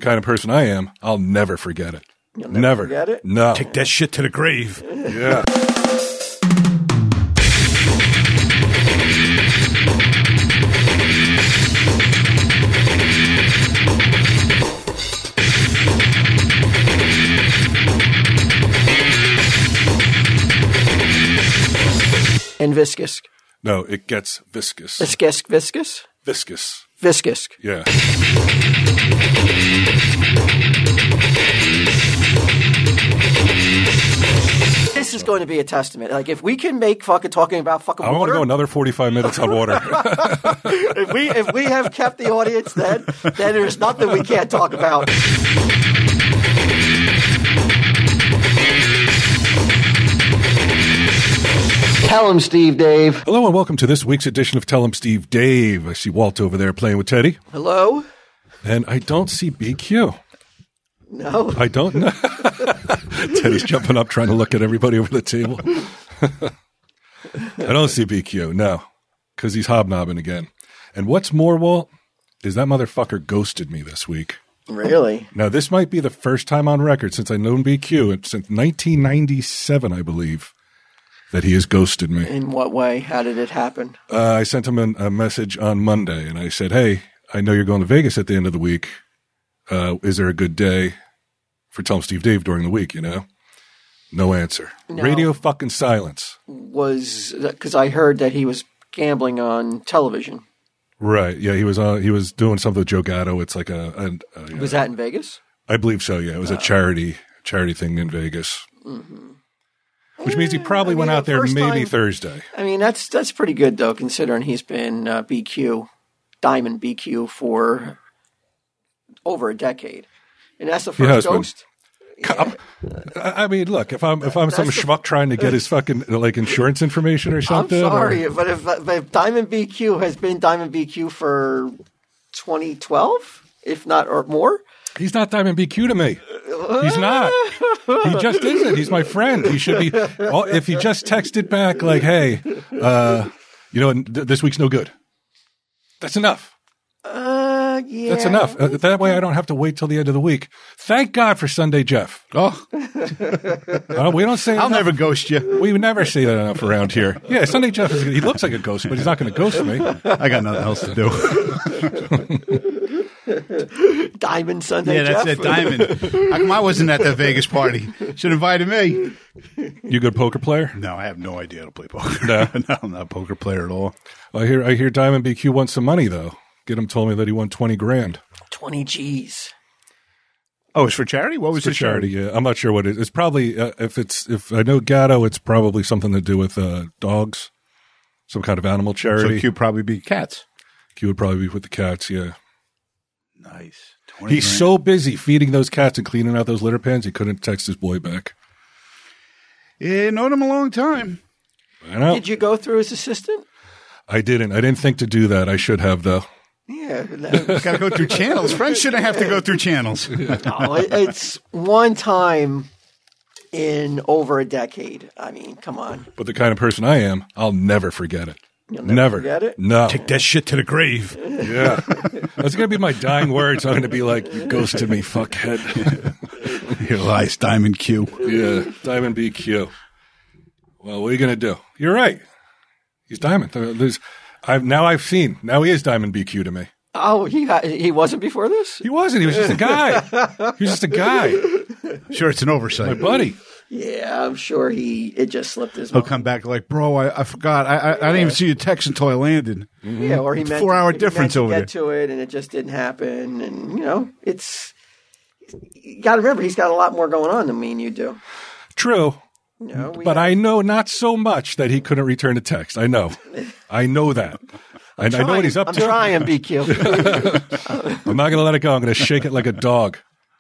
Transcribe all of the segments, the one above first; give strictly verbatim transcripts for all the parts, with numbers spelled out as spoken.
kind of person I am, I'll never forget it. You'll never, never forget it? No. Take that shit to the grave. Yeah. And viscous. No, it gets viscous. Viscous, viscous? Viscous. Viscous. Yeah. This is going to be a testament. Like, if we can make fucking talking about fucking I want to water. go another forty-five minutes on water. if we if we have kept the audience, then then there's nothing we can't talk about. Tell him, Steve Dave. Hello and welcome to this week's edition of Tell 'em Steve Dave. I see Walt over there playing with Teddy. Hello? And I don't see B Q. No. I don't know. Teddy's jumping up trying to look at everybody over the table. I don't see B Q, no. Because he's hobnobbing again. And what's more, Walt, is that motherfucker ghosted me this week. Really? Now, this might be the first time on record since I've known B Q, since nineteen ninety-seven, I believe, that he has ghosted me. In what way? How did it happen? Uh, I sent him a, a message on Monday, and I said, hey, I know you're going to Vegas at the end of the week. Uh, is there a good day for Tell 'em Steve Dave during the week, you know? No answer. No. Radio fucking silence. Was because I heard that he was gambling on television. Right. Yeah, he was uh, he was doing something with Joe Gatto. It's like a... a, a Was that in Vegas? I believe so, yeah. It was Oh. a charity charity thing in Vegas. Mm-hmm. Which means he probably I mean, went out the there first maybe time- Thursday. I mean, that's that's pretty good, though, considering he's been uh, B Q, Diamond B Q, for over a decade. And that's the He has first been. ghost. Come- I I mean, look, if I'm if I'm some That's the- schmuck trying to get his fucking like insurance information or I'm something, sorry, or, but if, but if Diamond B Q has been Diamond B Q for twenty twelve, if not or more, he's not Diamond B Q to me. He's not. He just isn't. He's my friend. He should be. Well, if he just texted back like, "Hey, uh, you know, th- this week's no good," that's enough. uh, yeah, That's enough. Uh, that way, I don't have to wait till the end of the week. Thank God for Sunday Jeff. Oh, Uh, we don't say. I'll enough. never ghost you. We never say that enough around here. Yeah, Sunday Jeff is. He looks like a ghost, but he's not going to ghost me. I got nothing else to do. Diamond Sunday. Yeah, that's Jeff. it, Diamond. How come I wasn't at that Vegas party? Should have invited me. You a good poker player? No, I have no idea how to play poker. No. no, I'm not a poker player at all. I hear. I hear Diamond B Q wants some money though. Get him told me that he won twenty grand. Twenty G's. Oh, it's for charity? What was For the charity, yeah. I'm not sure what it is. It's probably uh, if it's if I know Gatto, it's probably something to do with uh, dogs, some kind of animal So charity. Q probably be cats. Q would probably be with the cats. Yeah, Nice. twenty he's grand. so busy feeding those cats and cleaning out those litter pans, he couldn't text his boy back. Yeah, known him a long time. I know. Did you go through his assistant? I didn't. I didn't think to do that. I should have though. Yeah. that- Got to go through channels. Friends shouldn't have to go through channels. no, it, it's one time in over a decade. I mean, come on. But the kind of person I am, I'll never forget it. You'll Never, never forget it? No. Take that shit to the grave. Yeah. That's going to be my dying words. I'm going to be like, you ghosted me, fuckhead. Here lies Diamond Q. Yeah. Diamond B Q. Well, what are you going to do? You're right. He's Diamond. There's, I've, now I've seen. Now he is Diamond B Q to me. Oh, he ha- he wasn't before this? He wasn't. He was just a guy. He was just a guy. Sure, it's an My oversight. buddy. Yeah, I'm sure he it just slipped his He'll mind. come back like, bro, I, I forgot. I, I, I didn't even see your text until I landed. Yeah, or he It's meant four-hour he difference meant to over get to it, and it just didn't happen. And you know, it's you got to remember he's got a lot more going on than me and you do. True. You know, we But have- I know not so much that he couldn't return a text. I know. I know that. And I know what he's up I'm to. trying, B Q. I'm not going to let it go. I'm going to shake it like a dog.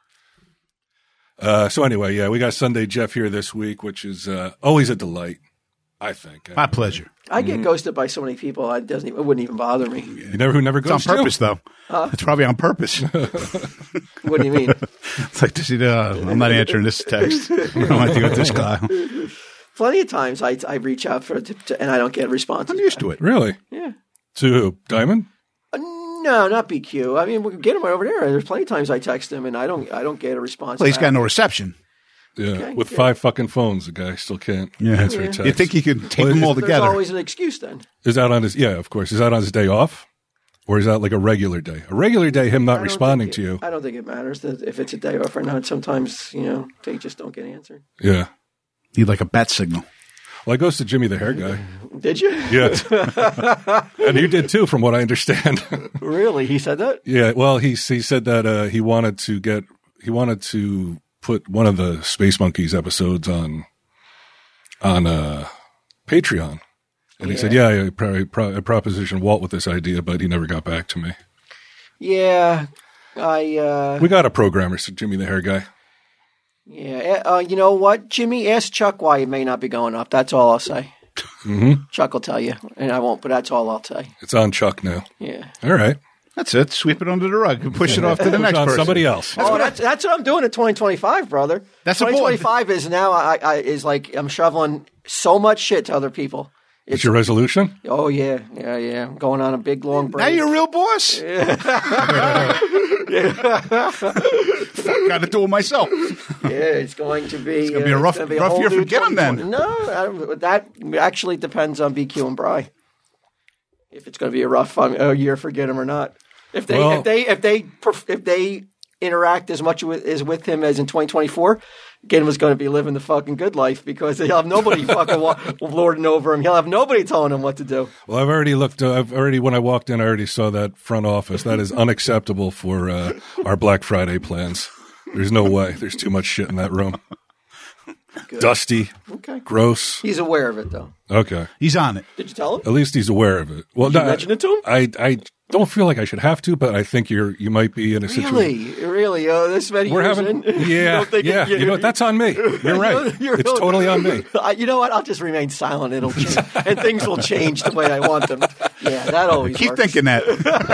Uh, so anyway, yeah, we got Sunday Jeff here this week, which is uh, always a delight, I think. My pleasure. I get ghosted by so many people. It doesn't. Even, it wouldn't even bother me. You never, who never It's on goes to? purpose, though. It's probably on purpose. What do you mean? It's like, this, uh, I'm not answering this text. I don't want to go with this guy. Plenty of times I I reach out for to, to, and I don't get responses. I'm used to it. Really? Yeah. To who? Diamond? Uh, No, not B Q. I mean, we can get him over there. There's plenty of times I text him and I don't. I don't get a response. Well, he's back. got no reception. Yeah, Okay, with yeah. five fucking phones, the guy still can't Yeah. answer a Yeah. text. You think he could tape Well, them all There's together? always an excuse then. Is that on his? Yeah, of course. Is that on his day off, or is that like a regular day? A regular day, him I not don't responding think to it- you. I don't think it matters that if it's a day off or not. Sometimes, you know, they just don't get answered. Yeah. Need like a bat signal. Well, it goes to Jimmy the hair guy. Did you? Yeah, and you did too, from what I understand. Really? He said that? Yeah. Well, he he said that uh, he wanted to get he wanted to put one of the Space Monkeys episodes on on uh, Patreon, and he said, "Yeah, I, pro- pro- I propositioned Walt with this idea, but he never got back to me." Yeah. I, uh, We got a programmer, so Jimmy the hair guy. yeah. Uh, you know what, Jimmy? Ask Chuck why it may not be going up. That's all I'll say. Mm-hmm. Chuck will tell you, and I won't, but that's all I'll say. It's on Chuck now. Yeah. All right, That's it. Sweep it under the rug and push it off to the Push next on person. somebody else. oh, that's that's what I'm doing in twenty twenty-five, brother. That's a twenty twenty-five is now. I, I is like I'm shoveling so much shit to other people. It's your resolution. Oh yeah, yeah, yeah. I'm going on a big long break. Now you're a real boss. Got to do it myself. Yeah, it's going to be. It's gonna be a rough- rough whole year for new Ginnam then. twenty twenty. No, I, that actually depends on B Q and Bry. If it's going to be a rough um, uh, year for Ginnam or not. If they Well- if they if they perf- if they interact as much with as with him as in twenty twenty-four, Ginnam is going to be living the fucking good life because he'll have nobody fucking wa- lording over him. He'll have nobody telling him what to do. Well, I've already looked. Uh, I've already when I walked in, I already saw that front office. That is unacceptable for uh, our Black Friday plans. There's no way. There's too much shit in that room. Dusty, Okay, gross. he's aware of it though. Okay, He's on it. Did you tell him? at least he's aware of it. Well, Did you no, mention it to him? I I don't feel like I should have to, but I think you're you might be in a situation. Really, really. Oh, this many We're years having, in? You yeah, don't think yeah. it- You know what? That's on me. You're right. You're- It's totally on me. I, you know what? I'll just remain silent. It'll change, and things will change the way I want them. Yeah, that always Keep works. thinking that.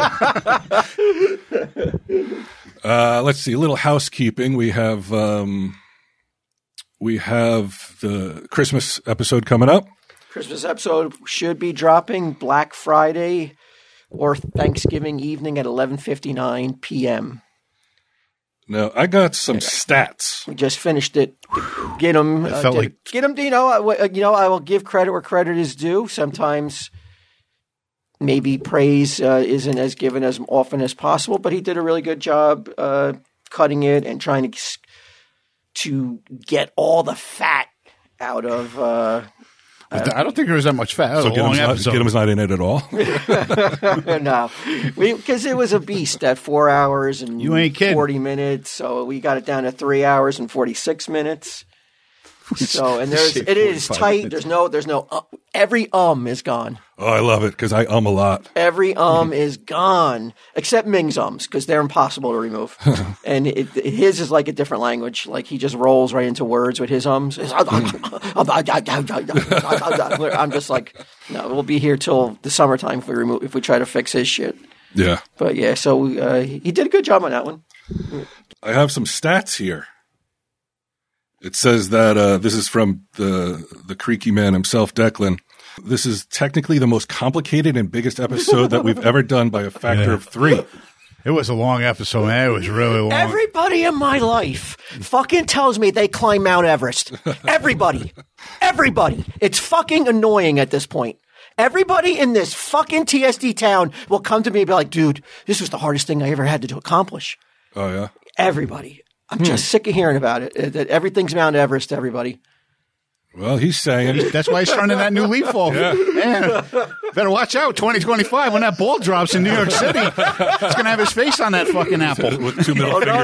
Uh, let's see. A little housekeeping. We have um, we have the Christmas episode coming up. Christmas episode should be dropping Black Friday or Thanksgiving evening at eleven fifty-nine p.m. Now, I got some stats. We just finished it. Get them. Uh, felt did- like- get them. You know, I, you know, I will give credit where credit is due. Sometimes, maybe praise uh, isn't as given as often as possible, but he did a really good job uh, cutting it and trying to to get all the fat out of. Uh, I don't think there was that much fat. That was So a long Ginnam's not, episode. Ginnam's not in it at all. no, because it was a beast at four hours and You ain't kidding. forty minutes. So we got it down to three hours and forty six minutes. So and there's Say it is forty-five tight. minutes. There's no there's no uh, every um is gone. Oh, I love it because I um a lot. Every um is gone except Ming's ums because they're impossible to remove. And it, his is like a different language. Like he just rolls right into words with his ums. I'm just like, no, we'll be here till the summertime if we remove if we try to fix his shit. Yeah. But yeah, so uh, he did a good job on that one. I have some stats here. It says that uh, this is from the the creaky man himself, Declan. This is technically the most complicated and biggest episode that we've ever done by a factor Yeah. of three. It was a long episode, man. It was really long. Everybody in my life fucking tells me they climb Mount Everest. Everybody. Everybody. It's fucking annoying at this point. Everybody in this fucking T S D town will come to me and be like, dude, this was the hardest thing I ever had to do accomplish. Oh yeah. Everybody. I'm just sick of hearing about it. uh, That everything's Mount Everest, everybody. Well, he's saying That's why he's turning that new leaf off. Yeah. Man, better watch out. twenty twenty-five, when that ball drops in New York City, it's going to have his face on that fucking apple. with two middle Oh, no,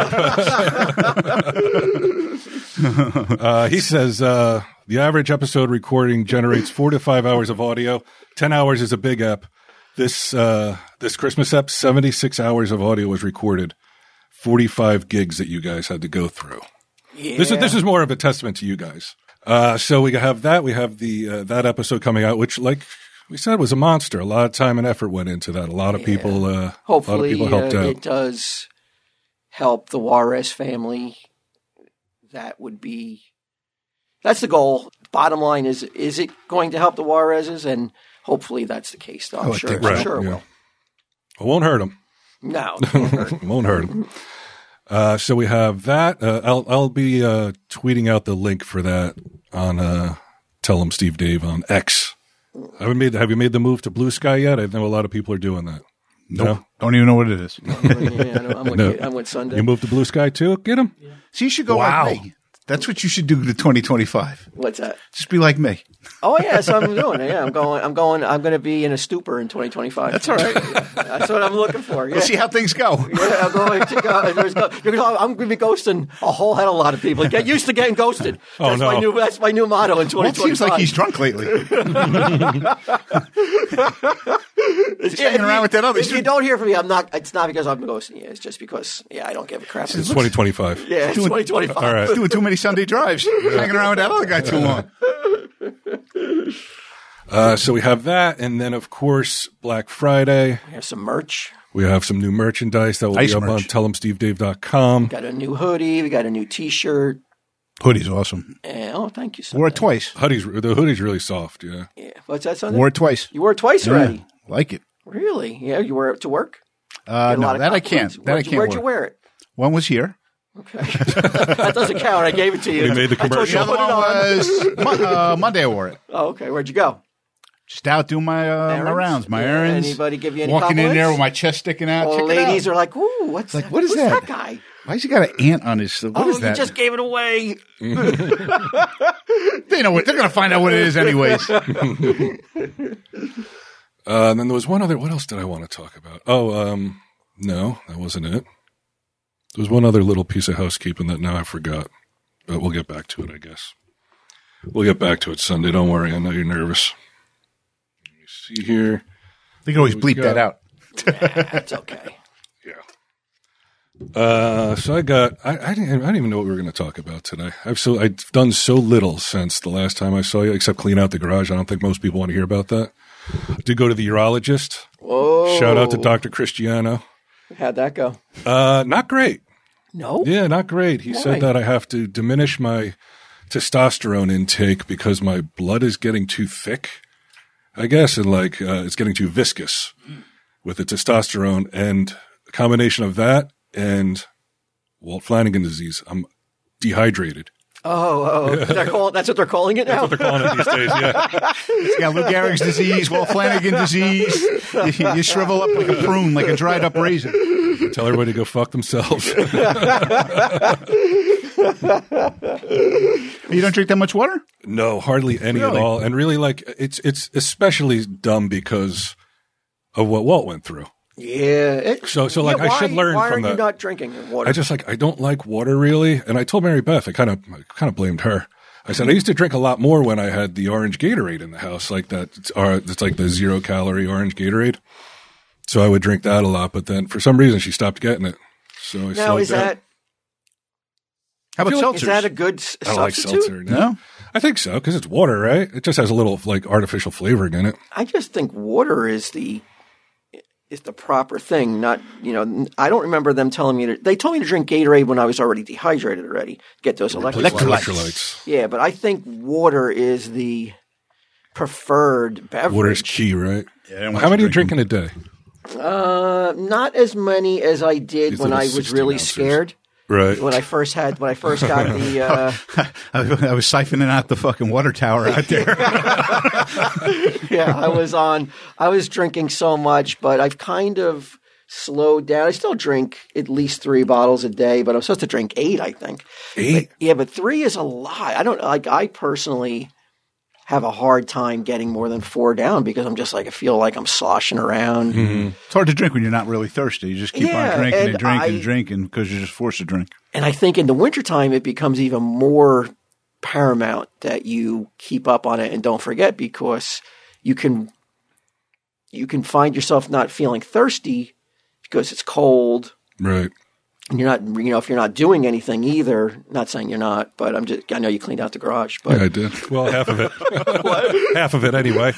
fingers no. going up. uh, he says uh, the average episode recording generates four to five hours of audio. Ten hours is a big ep. This uh, this Christmas ep, seventy-six hours of audio was recorded. forty-five gigs that you guys had to go through. Yeah. This is this is more of a testament to you guys. Uh, so we have that. We have the uh, that episode coming out, which, like we said, was a monster. A lot of time and effort went into that. A lot of people. Uh, Hopefully, a lot of people helped uh, out. it does help the Juarez family. That would be that's the goal. Bottom line is: is it going to help the Juarezes? And hopefully, that's the case. Though. I'm I sure. think I'm right. sure it yeah. will. It won't hurt him. No, it won't hurt. Won't hurt him. Uh, so we have that. Uh, I'll I'll be uh, tweeting out the link for that on uh, Tell 'em Steve Dave on X. Have you made Have you made the move to Blue Sky yet? I know a lot of people are doing that. Nope. No? Don't even know what it is. yeah, I'm with, No. I'm with Sunday. You moved to Blue Sky too? Get him. Yeah. So you should go Wow. like me. That's what you should do to twenty twenty-five. What's that? Just be like me. Oh yeah, that's what I'm doing. Yeah, I'm going. I'm going. I'm going to be in a stupor in twenty twenty-five. That's all right. That's what I'm looking for. Yeah. We'll see how things go. Yeah, I'm going to go. There's go you're gonna, I'm going to be ghosting a whole hell of a lot of people. Get used to getting ghosted. Oh, That's no. my new. That's my new motto in Well, twenty it twenty-five. seems like he's drunk lately. He's hanging around with that other- If you don't hear from me, I'm not. It's not because I'm ghosting you. It's just because yeah, I don't give a crap. It's twenty twenty-five. Yeah, it's twenty twenty-five. All right. Doing too many Sunday drives. Hanging around with that other guy too long. Uh, so we have that, and then of course Black Friday. We have some merch. We have some new merchandise that will Nice be up merch. on tell em steve dave dot com. Got a new hoodie. We got a new T-shirt. Hoodie's awesome. And, oh, thank you, Wore Sunday. it twice. Hoodie's the hoodie's really soft. Yeah. Yeah. What's that, Sunday? Wore it twice. You wore it twice already. Yeah, like it. Really? Yeah. You wear it to work? Uh, Get a lot no, of that I compliments? can't. That I Where'd you- can't Where'd you wear. wear it? One was here. Okay. That doesn't count. I gave it to you. He made the I told you commercial. to The put other it one on. was Mon- uh, Monday. I wore it. Oh, okay. Where'd you go? Just out doing my uh, my Errands? rounds, my Yeah, errands. anybody give you any Walking in compliments? there with my chest sticking out. All the Check it ladies out. are like, "Ooh, what's Like, that? what is Who's that? that guy? Why's he got an ant on his? What oh, is that? you just gave it away." They know what they're going to find out what it is, anyways. Uh, and then there was one other. What else did I want to talk about? Oh, um, no, that wasn't it. There was one other little piece of housekeeping that now I forgot, but we'll get back to it, I guess. We'll get back to it Sunday. Don't worry. I know you're nervous. Let me see here. They can always What we bleep that got? out. That's okay. Yeah. Uh, so I got. I, I didn't. I didn't even know what we were going to talk about today. I've so I've done so little since the last time I saw you, except clean out the garage. I don't think most people want to hear about that. I did go to the urologist. Whoa! Shout out to Doctor Cristiano. How'd that go? Uh, not great. No. Yeah, not great. He Why? said that I have to diminish my testosterone intake because my blood is getting too thick, I guess, and like uh, it's getting too viscous with the testosterone, and a combination of that and Walt Flanagan disease. I'm dehydrated. Oh, oh, they're call, that's what they're calling it now. That's what they're calling it these days. Yeah, It's got Lou Gehrig's disease, Walt Flanagan disease. You, you shrivel up like a prune, like a dried up raisin. tell everybody to go fuck themselves. You don't drink that much water? No, hardly any Really? at all. And really, like it's it's especially dumb because of what Walt went through. Yeah. It, So- so, like, yeah, I why, should learn why from are you that. not drinking water? I just like I don't like water really, and I told Mary Beth. I kind of kind of blamed her. I said I used to drink a lot more when I had the orange Gatorade in the house, like that. It's, uh, it's like the zero calorie orange Gatorade. So I would drink that a lot, but then for some reason she stopped getting it. So I now slowed is down. that How about feel like- seltzers? is that a good s- I don't like substitute? seltzer. No? I think so because it's water, right? It just has a little like artificial flavoring in it. I just think water is the is the proper thing. Not you know. I don't remember them telling me to. They told me to drink Gatorade when I was already dehydrated already. Get those electrolytes. Electrolytes. Electrolytes. Yeah, but I think water is the preferred beverage. Water's key, right? Yeah, I don't want How you many do you drink drinking. in a day? Uh, not as many as I did These when little I was sixteen really ounces. scared. Right. When I first had, when I first got the, uh, I, I was siphoning out the fucking water tower out there. yeah, I was on, I was drinking so much, but I've kind of slowed down. I still drink at least three bottles a day, but I'm supposed to drink eight, I think. Eight? But, yeah, but three is a lot. I don't, like, I personally have a hard time getting more than four down because I'm just like, I feel like I'm sloshing around. It's hard to drink when you're not really thirsty. You just keep Yeah, on drinking and, and drinking I- and drinking because you're just forced to drink. And I think in the wintertime, it becomes even more paramount that you keep up on it and don't forget because you can you can find yourself not feeling thirsty because it's cold Right. and you're not you know if you're not doing anything either. Not saying you're not, but I'm just I know you cleaned out the garage, but Yeah, I did. Well, half of it. half of it anyway.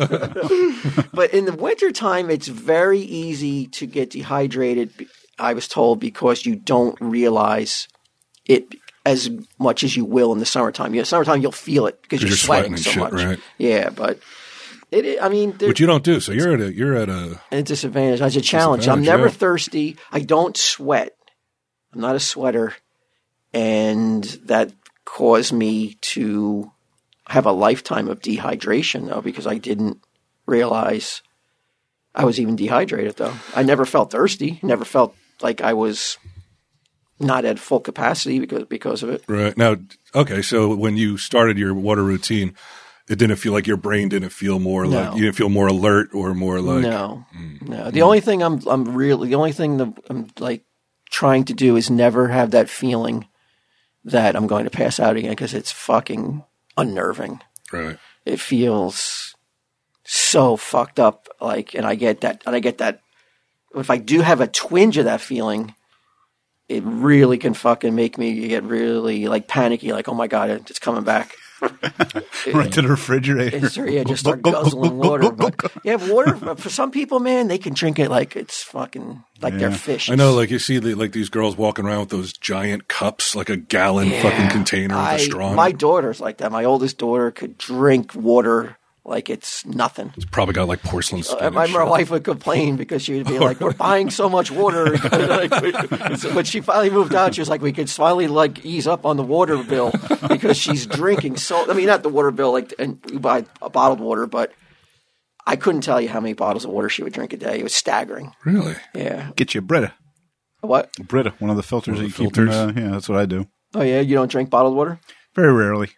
but in the wintertime, it's very easy to get dehydrated. I was told because you don't realize it as much as you will in the summertime. You know, summertime you'll feel it because you're, You're sweating, sweating so and much. shit, right. Yeah, but It, I mean, Which you don't do. So you're at a you're at a a disadvantage. It's a challenge. I'm never yeah. thirsty. I don't sweat. I'm not a sweater, and that caused me to have a lifetime of dehydration, though, because I didn't realize I was even dehydrated. Though I never felt thirsty. Never felt like I was not at full capacity because because of it. right now. Okay, so when you started your water routine, it didn't feel like your brain didn't feel more No. like you didn't feel more alert or more like No, no. The only thing I'm I'm really the only thing that I'm like trying to do is never have that feeling that I'm going to pass out again because it's fucking unnerving. right. It feels so fucked up. Like, and I get that, and I get that. If I do have a twinge of that feeling, it really can fucking make me get really like panicky. Like, oh my god, it's coming back. Right to the refrigerator. It's, yeah, just start guzzling water. But yeah, water for some people, man, they can drink it like it's fucking like they're fish. I know, like you see, the, like these girls walking around with those giant cups, like a gallon fucking container with I, a straw. in my it. daughter's like that. My oldest daughter could drink water like it's nothing. It's probably got like porcelain skin. Uh, and my, shit. my wife would complain because she would be like, "We're buying so much water." Like, so when she finally moved out, she was like, "We could finally like ease up on the water bill because she's drinking so." I mean, not the water bill, like, and we buy a bottled water, but I couldn't tell you how many bottles of water she would drink a day. It was staggering. Really? Yeah. Get you a Brita. What? Brita, one of the filters One that of you the keep in, filters. uh, yeah, that's what I do. Oh yeah, you don't drink bottled water? Very rarely.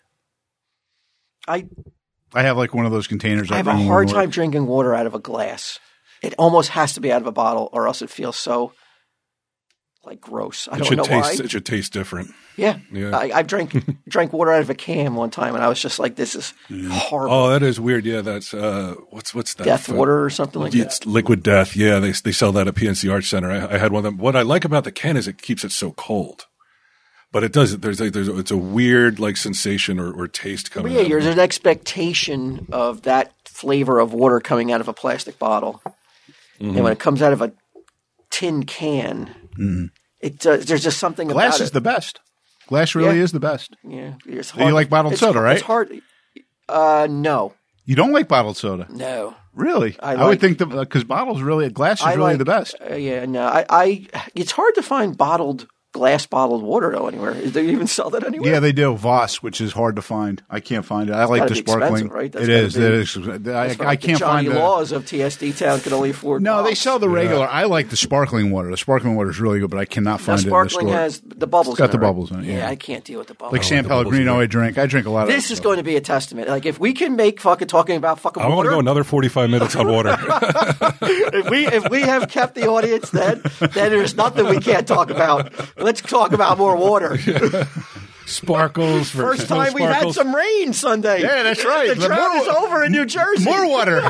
I I have like one of those containers. I have a bring hard to time work. drinking water out of a glass. It almost has to be out of a bottle, or else it feels so like gross. I It don't should know taste. why. It should taste different. Yeah, Yeah. I, I drank drank water out of a can one time, and I was just like, "This is horrible." Oh, that is weird. Yeah, that's uh, what's what's that? Death Uh, water or something like It's that. liquid death. Yeah, they they sell that at P N C Arts Center. I, I had one of them. What I like about the can is it keeps it so cold, but it does. There's like there's it's a weird like sensation or, or taste coming. But yeah, out of there's it. an expectation of that flavor of water coming out of a plastic bottle, Mm-hmm. and when it comes out of a tin can, it does. There's just something Glass about is it. the best. Glass really Yeah. is the best. Yeah, it's You hard. like bottled It's- soda, right? It's hard. Uh, no, You don't like bottled soda, no. really? I I, would like- think because bottles really, glass is I really like- the best. Uh, yeah, no. I, I. It's hard to find bottled glass bottled water though anywhere. Do they even sell that anywhere? Yeah, they do Voss, which is hard to find. I can't find it. I like gotta the be expensive, sparkling. right? That's It gotta is. be- It is. I, That's I like can't the Johnny find the. Laws of T S D Town can only afford. No, they bottles. sell the regular. I like the sparkling water. The sparkling water is really good, but I cannot Now, find it in the sparkling store. has the bubbles. It's got in the it, right? bubbles in it, yeah. I can't deal with the bubbles. like San the bubbles Pellegrino, are I drink. I drink a lot of This that is stuff. going to be a testament. Like if we can make fucking talking about fucking I want water. to go another forty-five minutes on water. if we if we have kept the audience, then then there's nothing we can't talk about. Let's talk about more water. Sparkles. First no time we had sparkles. some rain Sunday. Yeah, that's right. The The drought more- is over in New Jersey. More water.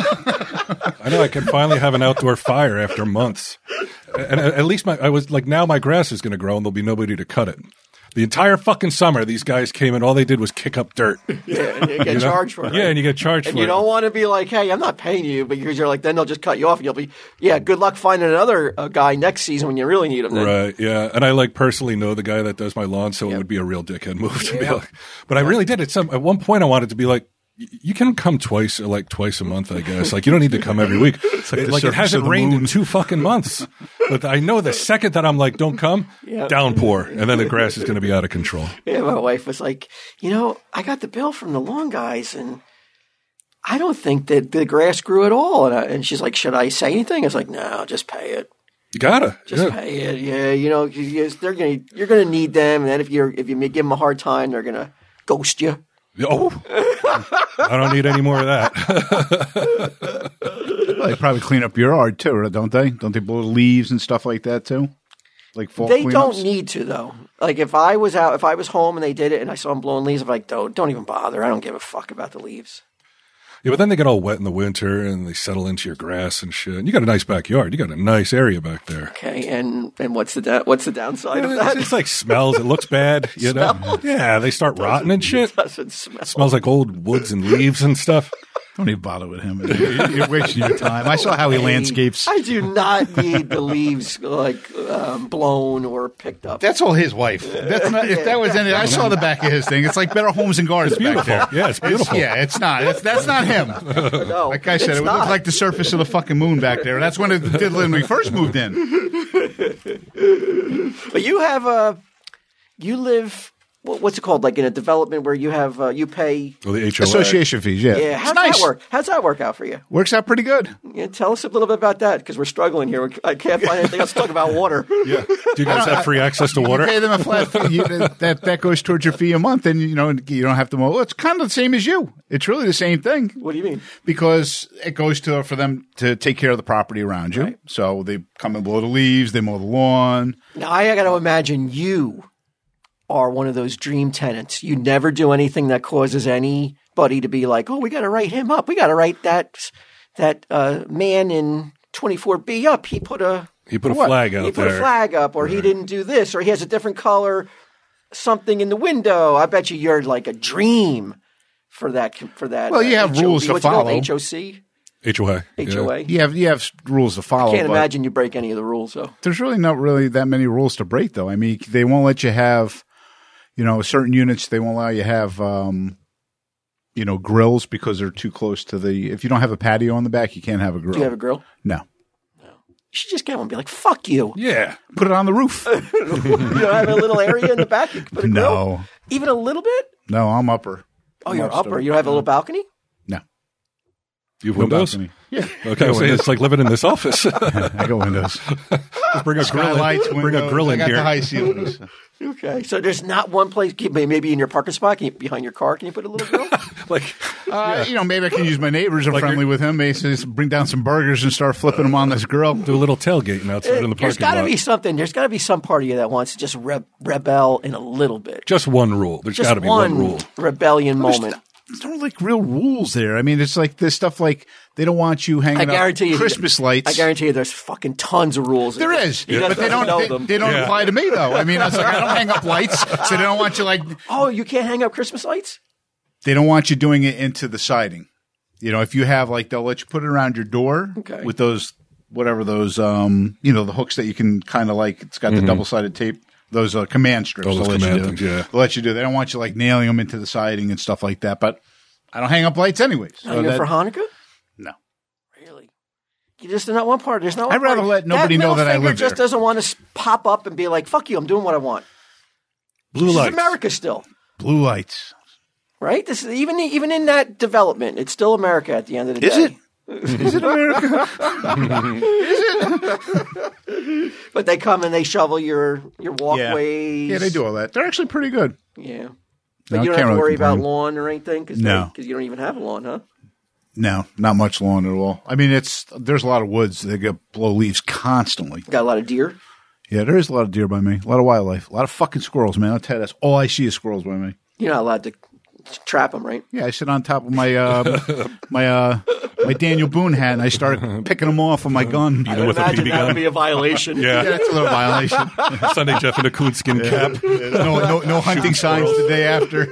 I know I can finally have an outdoor fire after months, and at at least my I was like now my grass is going to grow and there'll be nobody to cut it. The entire fucking summer, these guys came and all they did was kick up dirt. Yeah, and you get You know? charged for it. Yeah, and you get charged And for you it. don't want to be like, hey, I'm not paying you, because you're like, then they'll just cut you off, and you'll be, yeah, good luck finding another uh, guy next season when you really need him. Then. Right, yeah, and I like personally know the guy that does my lawn, so it would be a real dickhead move to be like. But I really did. At some at one point, I wanted to be like, y- you can come twice, or like twice a month, I guess. Like you don't need to come every week. It's like like, the it surface hasn't of the rained in moon. two fucking months. But I know the second that I'm like, don't come, Yeah. downpour, and then the grass is going to be out of control. Yeah, my wife was like, you know, I got the bill from the lawn guys, and I don't think that the grass grew at all. And, I, and she's like, should I say anything? I was like, no, just pay it. You gotta, Just yeah. pay it. Yeah, you know, 'cause you- they're gonna, you're gonna need them, and then if you're, if you give them a hard time, they're gonna ghost you. Oh, I don't need any more of that. Well, they probably clean up your yard too, don't they? Don't they blow leaves and stuff like that too? Like fall They cleanups? don't need to though. Like if I was out, if I was home and they did it, and I saw them blowing leaves, I'm like, don't, don't even bother. I don't give a fuck about the leaves. Yeah, but then they get all wet in the winter and they settle into your grass and shit. And you got a nice backyard. You got a nice area back there. Okay, and and what's the da- what's the downside of It's, that? it's like smells. It looks bad. You know? Smells? Yeah, they start rotting and shit. It doesn't smell. It smells like old woods and leaves and stuff. Don't even bother with him. You're wasting your time. I saw how he landscapes. I do not need the leaves like um, blown or picked up. That's all his wife. That's not. If that was any, I saw the back of his thing. It's like Better Homes and Gardens back there. Yeah, it's beautiful. yeah, it's not. That's, that's not him. No, Like I said, it's it not. looked like the surface of the fucking moon back there. That's when it did when we first moved in. But you have a, you live. What's it called? Like in a development where you have uh, you pay. Well, the H O A. Association fees. Yeah, Yeah, it's how's nice. that work? How's that work out for you? Works out pretty good. Yeah, tell us a little bit about that because we're struggling here. I can't find anything else to talk about water. Yeah. Do you guys have free access to You water? pay them a flat fee. You, that that goes towards your fee a month, and you know you don't have to mow. Well, it's kind of the same as you. It's really the same thing. What do you mean? Because it goes to for them to take care of the property around you. Right. So they come and blow the leaves, they mow the lawn. Now I got to imagine you are one of those dream tenants. You never do anything that causes anybody to be like, "Oh, we got to write him up. We got to write that that uh, man in twenty-four B up. He put a He put a What? flag out he put there. a flag up, or he didn't do this, or he has a different color, something in the window." I bet you you're like a dream for that. For that. Well, you have H O B. rules to What's it called? follow. H O C, H O A. H O A. You have you have rules to follow. Can't but imagine you break any of the rules, though. There's really not really that many rules to break, though. I mean, they won't let you have, you know, certain units. They won't allow you to have, um, you know, grills because they're too close to the. If you don't have a patio on the back, you can't have a grill. Do you have a grill? No. You should just get one and be like, "Fuck you." Yeah. Put it on the roof. You don't have a little area in the back you can put a grill? No. Even a little bit? No, I'm upper. Oh, I'm you're upstairs. upper. You don't have a little balcony? No. You have No windows? balcony. Yeah. Okay, so it's like living in this office. I got windows. Just bring a grill. Skylights, in, windows. bring a grill I in got here. the high ceilings. Okay. So there's not one place, maybe in your parking spot, can you, behind your car, can you put a little grill? Like, Uh, You know, maybe I can use my neighbors. I'm Like friendly you're- with him. Maybe just bring down some burgers and start flipping them on this grill. do a little tailgating outside in the There's parking got to lot. be something. There's got to be some part of you that wants to just re- rebel in a little bit. Just one rule. There's Just got to be one, one rule. rebellion moment. There's no like real rules there. I mean, it's like this stuff like they don't want you hanging I guarantee up you, Christmas lights. I guarantee you, there's fucking tons of rules. there is, You but just they don't. know They, them. they don't Yeah. apply to me though. I mean, I was like, I don't hang up lights, so they don't want you like Oh, you can't hang up Christmas lights? they don't want you doing it into the siding. You know, if you have like they'll let you put it around your door Okay. with those whatever those um you know the hooks that you can kind of like it's got the double sided tape. Those uh, command strips. Oh, those they'll let command you do. things, yeah. They'll let you do. They don't want you like nailing them into the siding and stuff like that. But I don't hang up lights anyways. So Hang up that- for Hanukkah? no. Really? You just not one part. There's not. I'd one rather part. let nobody know middle that I finger live just there. doesn't want to pop up and be like, "Fuck you, I'm doing what I want." Blue This lights. is America still, Blue lights. right? This is even even in that development, it's still America at the end of the Is day. it? Is it America? But they come and they shovel your your walkways. Yeah, they do all that. They're actually pretty good. Yeah, but No, you don't can't have to really worry about complain. lawn or anything because No. because you don't even have a lawn, huh? No, not much lawn at all. I mean, it's there's a lot of woods. They get blow leaves constantly. Got a lot of deer. Yeah, there is a lot of deer by me. A lot of wildlife. A lot of fucking squirrels, man. I'll tell you, that's all I see is squirrels by me. You're not allowed to trap them, right? Yeah, I sit on top of my uh, my uh, my Daniel Boone hat and I start picking them off with my gun. You know, with a B B gun. a violation. Yeah, Yeah. that's a little violation. Sunday Jeff in a coonskin cap. No, no, no hunting signs the day after.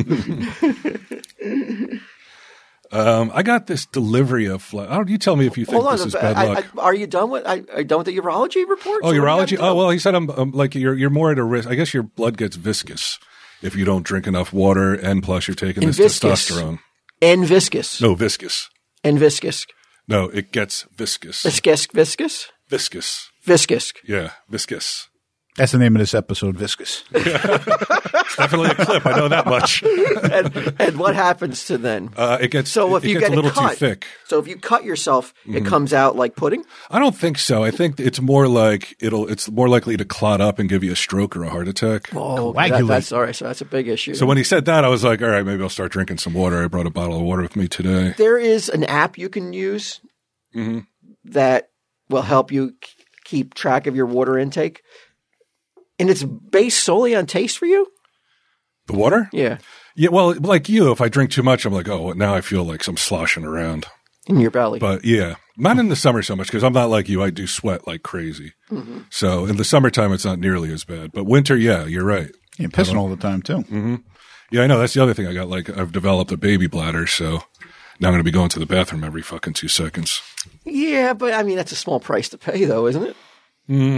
Um, I got this delivery of fly. Oh, you tell me if you think Hold on, this is I- bad I- luck. I- are you done with? I, I done with the urology report? oh, urology. Oh, well, he said I'm, I'm like you're you're more at a risk. I guess your blood gets viscous if you don't drink enough water, and plus you're taking And this viscous. testosterone. and viscous, No, viscous. and viscous, No, it gets viscous. viscous, viscous, Viscous. viscous. Yeah, viscous. That's the name of this episode, Viscous. It's definitely a clip. I know that much. and, and what happens to then? Uh, it gets So if it you gets get a little cut, too thick. So if you cut yourself, it comes out like pudding. I don't think so. I think it's more like it'll. It's more likely to clot up and give you a stroke or a heart attack. Oh, Coagulate. that, that's all right. So that's a big issue. So when he said that, I was like, all right, maybe I'll start drinking some water. I brought a bottle of water with me today. there is an app you can use that will help you k- keep track of your water intake, and it's based solely on taste for you. The water? Yeah, Yeah. Well, like you, if I drink too much, I'm like, oh, now I feel like I'm sloshing around. in your belly. But yeah, not in the summer so much because I'm not like you. I do sweat like crazy. So in the summertime, it's not nearly as bad. But winter, yeah, you're right. You're pissing all the time, too. Yeah, I know. That's the other thing. I got like, I've developed a baby bladder. So now I'm going to be going to the bathroom every fucking two seconds. Yeah, but I mean that's a small price to pay, though, isn't it?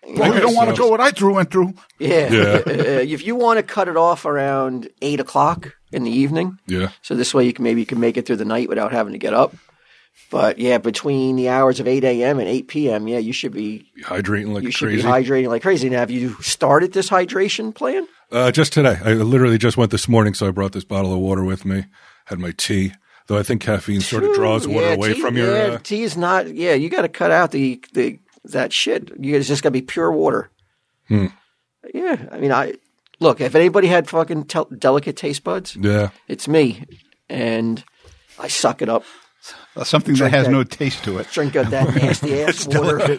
Well, you don't want to go what I through went through. Yeah. Yeah. Uh, if you want to cut it off around eight o'clock in the evening, Yeah. so this way you can maybe you can make it through the night without having to get up. But yeah, between the hours of eight a.m. and eight p.m., yeah, you should be Hydrating like you should crazy. be hydrating like crazy. Now, have you started this hydration plan? Uh, just today. I literally just went this morning, so I brought this bottle of water with me, had my tea, though I think caffeine sort of draws water yeah, away tea, from your. Yeah, Uh, tea is not. Yeah, you got to cut out the the that shit. You it's just got to be pure water. Hmm. Yeah, I mean, I look. If anybody had fucking tel- delicate taste buds, yeah. it's me, and I suck it up. Uh, something that Drink has that. no taste to it, Drink out that nasty ass water.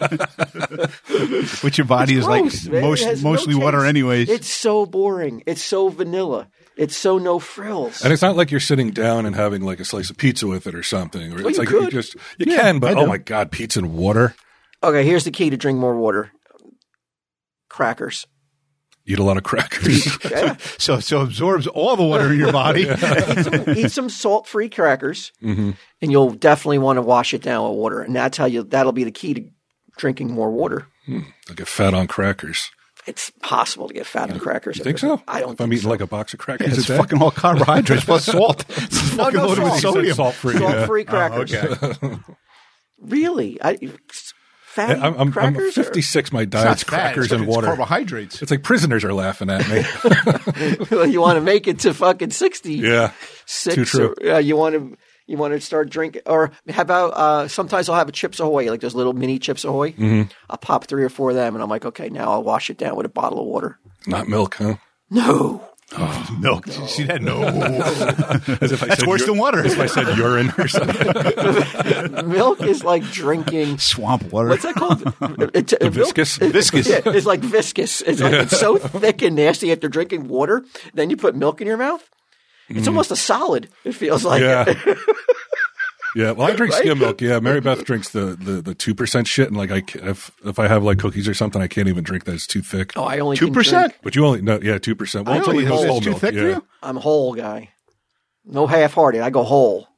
which your body is Gross, like man. It most, has no mostly water taste. anyways. It's so boring. It's so vanilla. It's so no frills. And it's not like you're sitting down and having like a slice of pizza with it or something. Or it's you like you could. just you Yeah, can, but I oh do. my god, pizza and water. Okay, here's the key to drink more water: crackers. Eat a lot of crackers. Yeah. so so absorbs all the water in your body. eat some, eat some salt-free crackers, Mm-hmm. and you'll definitely want to wash it down with water. And that's how you. That'll be the key to drinking more water. I get fat on crackers. It's possible to get fat on crackers. You think so? I don't If I'm think eating so. like a box of crackers It's a day. fucking all carbohydrates plus salt. It's No, fucking no loaded with salt. sodium. Salt free. Salt-free crackers. okay. Really? I, fatty I'm, I'm, I'm crackers? fifty-six. My It's diet's not fat, crackers it's- and it's water. carbohydrates. It's like prisoners are laughing at me. Or, well, you want to make it to fucking sixty. yeah. Six. too true. Or, uh, you want to you want to start drinking, or how about uh, sometimes I'll have a Chips Ahoy, like those little mini Chips Ahoy. Mm-hmm. I'll pop three or four of them, and I'm like, okay, now I'll wash it down with a bottle of water. Not milk, huh? No, Milk. Did you see that? No. As if I That's said worse ur- than water. As if I said urine or something. milk is like drinking. Swamp water. What's that called? It's, uh, milk- viscous? Viscous. Yeah, it's like viscous. It's like it's so thick and nasty after drinking water. Then you put milk in your mouth. It's almost a solid. It feels like. Yeah. Yeah, well, I drink Right? skim milk. Yeah, Mary Beth drinks the the the two percent shit, and like I ca- if if I have like cookies or something, I can't even drink that. It's too thick. Oh, I only Two can percent. drink- But you only no, yeah, two percent. Well, it's only Really? goes It's whole too milk. thick yeah. for you? I'm whole guy. No half-hearted. I go whole.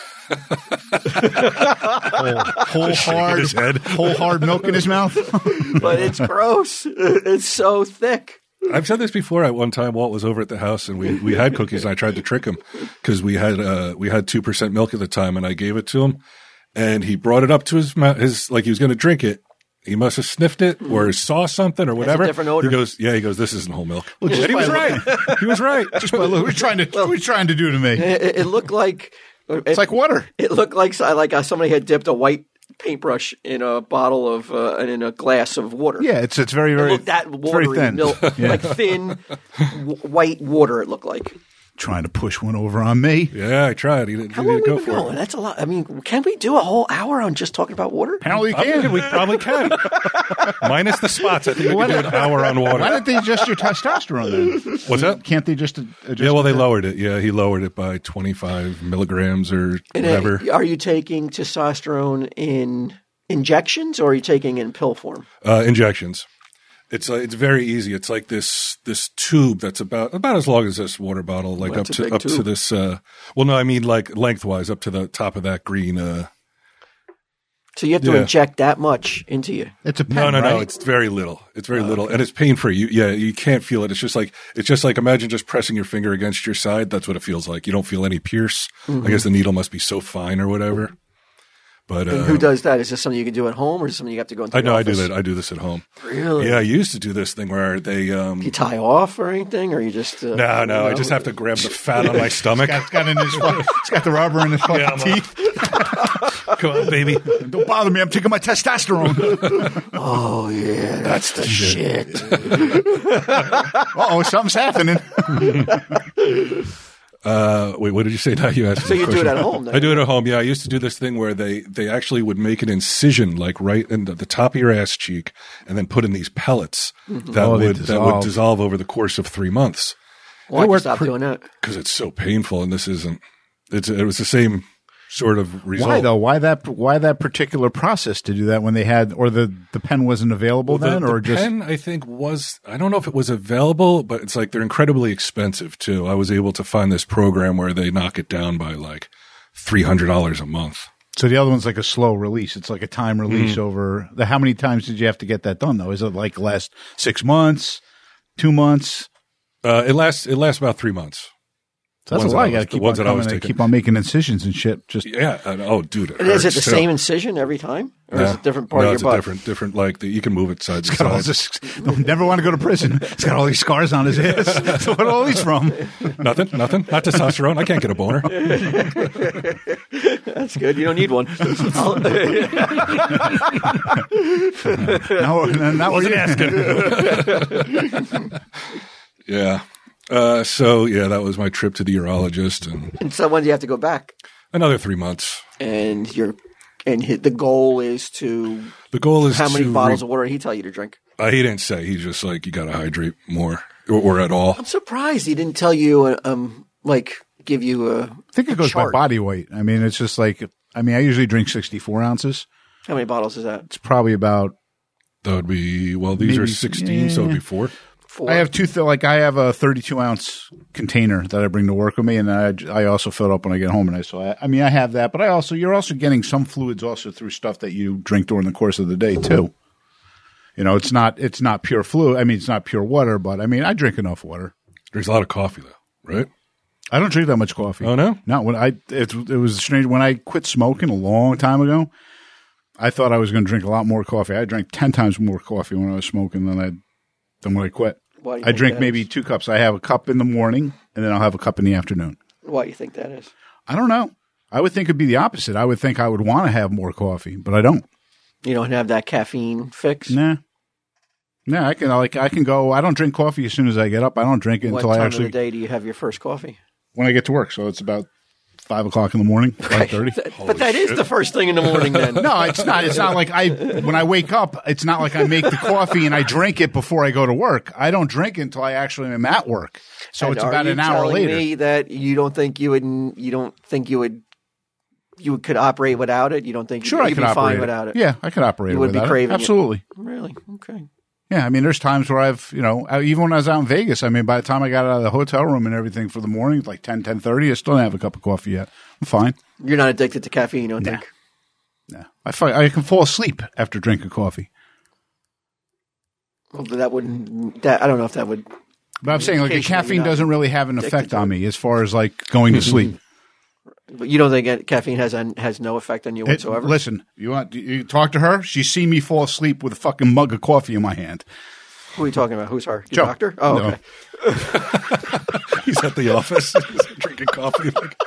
Whole hard, his head. whole hard milk in his mouth. But it's gross. It's so thick. I've said this before. At one time, Walt was over at the house, and we, we had cookies, and I tried to trick him because we had uh we had two percent milk at the time, and I gave it to him, and he brought it up to his mouth, his like he was going to drink it. He must have sniffed it or saw something or whatever. different odor. He goes, yeah. He goes, this isn't whole milk. Well, just and he by was right. He was right. Just by look, what are you trying to what are you trying to do to me? It, it looked like It's like water. it looked like like uh, somebody had dipped a white paintbrush in a bottle of uh, and in a glass of water. Yeah, it's it's very It very looked that it's very watery thin. milk, Yeah. like thin w- white water. It looked like. Trying to push one over on me. Yeah, I tried. He didn't, he How long didn't have go we been for going? it. That's a lot. I mean, can we do a whole hour on just talking about water? Apparently you I'm thinking can. we probably can. Minus the spots. I think we Why can do an hour on water. Why don't they adjust your testosterone then? What's that? Can't they just adjust? Yeah, well, they it? lowered it. Yeah, he lowered it by twenty-five milligrams or And, uh, whatever. Are you taking testosterone in injections or are you taking it in pill form? Uh, injections. It's uh, it's very easy. It's like this this tube that's about about as long as this water bottle, like Well, up that's a to big up to tube. this. Uh, well, no, I mean like lengthwise up to the top of that green. Uh, So you have to Yeah. inject that much into you. It's a pen, no, no, no. right? It's very little. It's very little, and it's pain free. You yeah, you can't feel it. It's just like it's just like imagine just pressing your finger against your side. That's what it feels like. You don't feel any pierce. Mm-hmm. I guess the needle must be so fine or whatever. But And uh, who does that? Is this something you can do at home or is it something you have to go into I the know I do office? that. I do this at home. Really? Yeah, I used to do this thing where they. Um, You tie off or anything, or you just uh, no, no, I just have to grab the fat on my stomach. It's got, it's got in his fucking, it's got the rubber in his fucking Yeah, I'm teeth. Come on, baby. Don't bother me. I'm taking my testosterone. Oh yeah, that's the shit. Oh, something's happening. Uh, wait, what did you say? Now you asked. So me a you do it question. at home, then? I do it at home. Yeah, I used to do this thing where they they actually would make an incision like right in the, the top of your ass cheek, and then put in these pellets that Oh, they would that would dissolve. dissolve over the course of three months. Why you stop doing that? Because it's so painful, and this isn't. It's it was the same sort of result. Why though? Why that? Why that particular process to do that when they had, or the, the pen wasn't available The, then, the or just pen, I think, was I don't know if it was available, but it's like they're incredibly expensive too. I was able to find this program where they knock it down by like three hundred dollars a month. So the other one's like a slow release. It's like a time release Mm-hmm. over the. How many times did you have to get that done though? Is it like last six months, two months? Uh, it lasts. It lasts about three months. So that's ones a that lot. I You got was- to the keep ones on that I coming was and taking. keep on making incisions and shit. Just Yeah. And, oh, dude. It And is it hurts the too. same incision every time, or is Yeah. it a different part no, of it's your a butt? different, different. Like the, you can move it side to got all side. this. Never want to go to prison. He's got all these scars on his ass. So what are all these from? Nothing. Nothing. Not testosterone. I can't get a boner. That's good. You don't need one. I'll- No, not what you're asking. Yeah. Uh, so yeah, that was my trip to the urologist, and and so when do you have to go back? another three months. And you're, and hit, the goal is to The goal is how many to bottles re- of water did he tell you to drink? uh, he didn't say. He's just like, you got to hydrate more, or, or at all. I'm surprised he didn't tell you, uh, um, like give you a. I think it goes chart. by body weight. I mean, it's just like, I mean, I usually drink sixty-four ounces. How many bottles is that? It's probably about, That would be well. These are Maybe- sixteen, so it'd be yeah. four. Four. I have two, th- like I have a thirty-two ounce container that I bring to work with me. And I, I also fill it up when I get home. And I, so I, I mean, I have that, but I also, you're also getting some fluids also through stuff that you drink during the course of the day too. You know, it's not, it's not pure fluid. I mean, it's not pure water, but I mean, I drink enough water. There's a lot of coffee though, right? I don't drink that much coffee. Oh no. No, when I it, it was strange when I quit smoking a long time ago. I thought I was going to drink a lot more coffee. I drank ten times more coffee when I was smoking than I than when I quit. Why do you I think drink that maybe is? two cups. I have a cup in the morning, and then I'll have a cup in the afternoon. Why do you think that is? I don't know. I would think it'd be the opposite. I would think I would want to have more coffee, but I don't. You don't have that caffeine fix. Nah. Nah, I can like I can go. I don't drink coffee as soon as I get up. I don't drink it What until time I of actually the day do you have your first coffee? when I get to work. So it's about five o'clock in the morning, five thirty. But that is the first thing in the morning. Then No, it's not. It's not like I when I wake up. It's not like I make the coffee and I drink it before I go to work. I don't drink it until I actually am at work. So And it's are about you an hour telling later. Me that you don't think you would. You don't think you would. You could operate without it. You don't think Sure, you'd I be can operate fine it. without it. Yeah, I can operate You it would be without craving it. it. Absolutely. Really? Okay. Yeah, I mean, there's times where I've, you know, I- even when I was out in Vegas, I mean, by the time I got out of the hotel room and everything for the morning, like ten, ten thirty, I still don't have a cup of coffee yet. I'm fine. You're not addicted to caffeine. You don't Nah. think? Yeah, I, fi- I can fall asleep after drinking coffee. Well, that wouldn't. That I don't know if that would. But I'm saying, like, the Occasionally, caffeine you're not doesn't really have an addicted effect to on it. me as far as, like, going to sleep. But you don't think it- caffeine has an, has no effect on you It- whatsoever? listen, you want you talk to her? She's seen me fall asleep with a fucking mug of coffee in my hand. Who are you talking about? Who's her? Your Joe. doctor? Oh, No. okay. He's at the office He's drinking coffee. Like,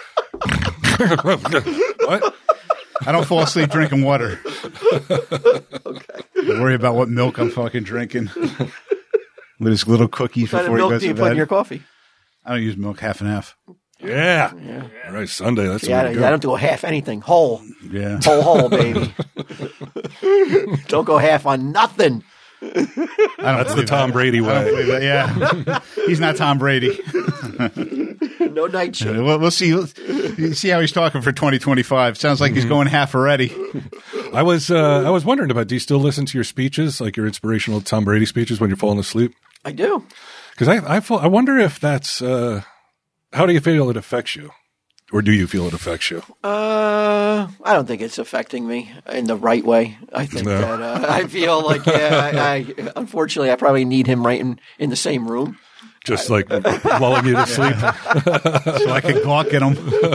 what? I don't fall asleep drinking water. Okay. I worry about what milk I'm fucking drinking. With his little cookies What kind of before he milk goes do you to put in bed. your coffee? I don't use milk half and half. Yeah. All right, Sunday. That's Yeah, I the way don't, to I go. don't do a half anything. Whole. Yeah. Whole, whole, baby. Don't go half on nothing. I don't That's the believe Tom that. Brady I don't way. believe that. Yeah. He's not Tom Brady. No night shift. We'll, we'll see. We'll see how he's talking for twenty twenty-five. Sounds like he's going half already. I was uh, I was wondering about. Do you still listen to your speeches, like your inspirational Tom Brady speeches, when you're falling asleep? I do. Because I I, feel, I wonder if that's uh, how do you feel it affects you, or do you feel it affects you? Uh, I don't think it's affecting me in the right way. I think No. that uh, I feel like, yeah, I, I unfortunately I probably need him right in, in the same room. Just like lulling you to sleep. So I can gawk at him.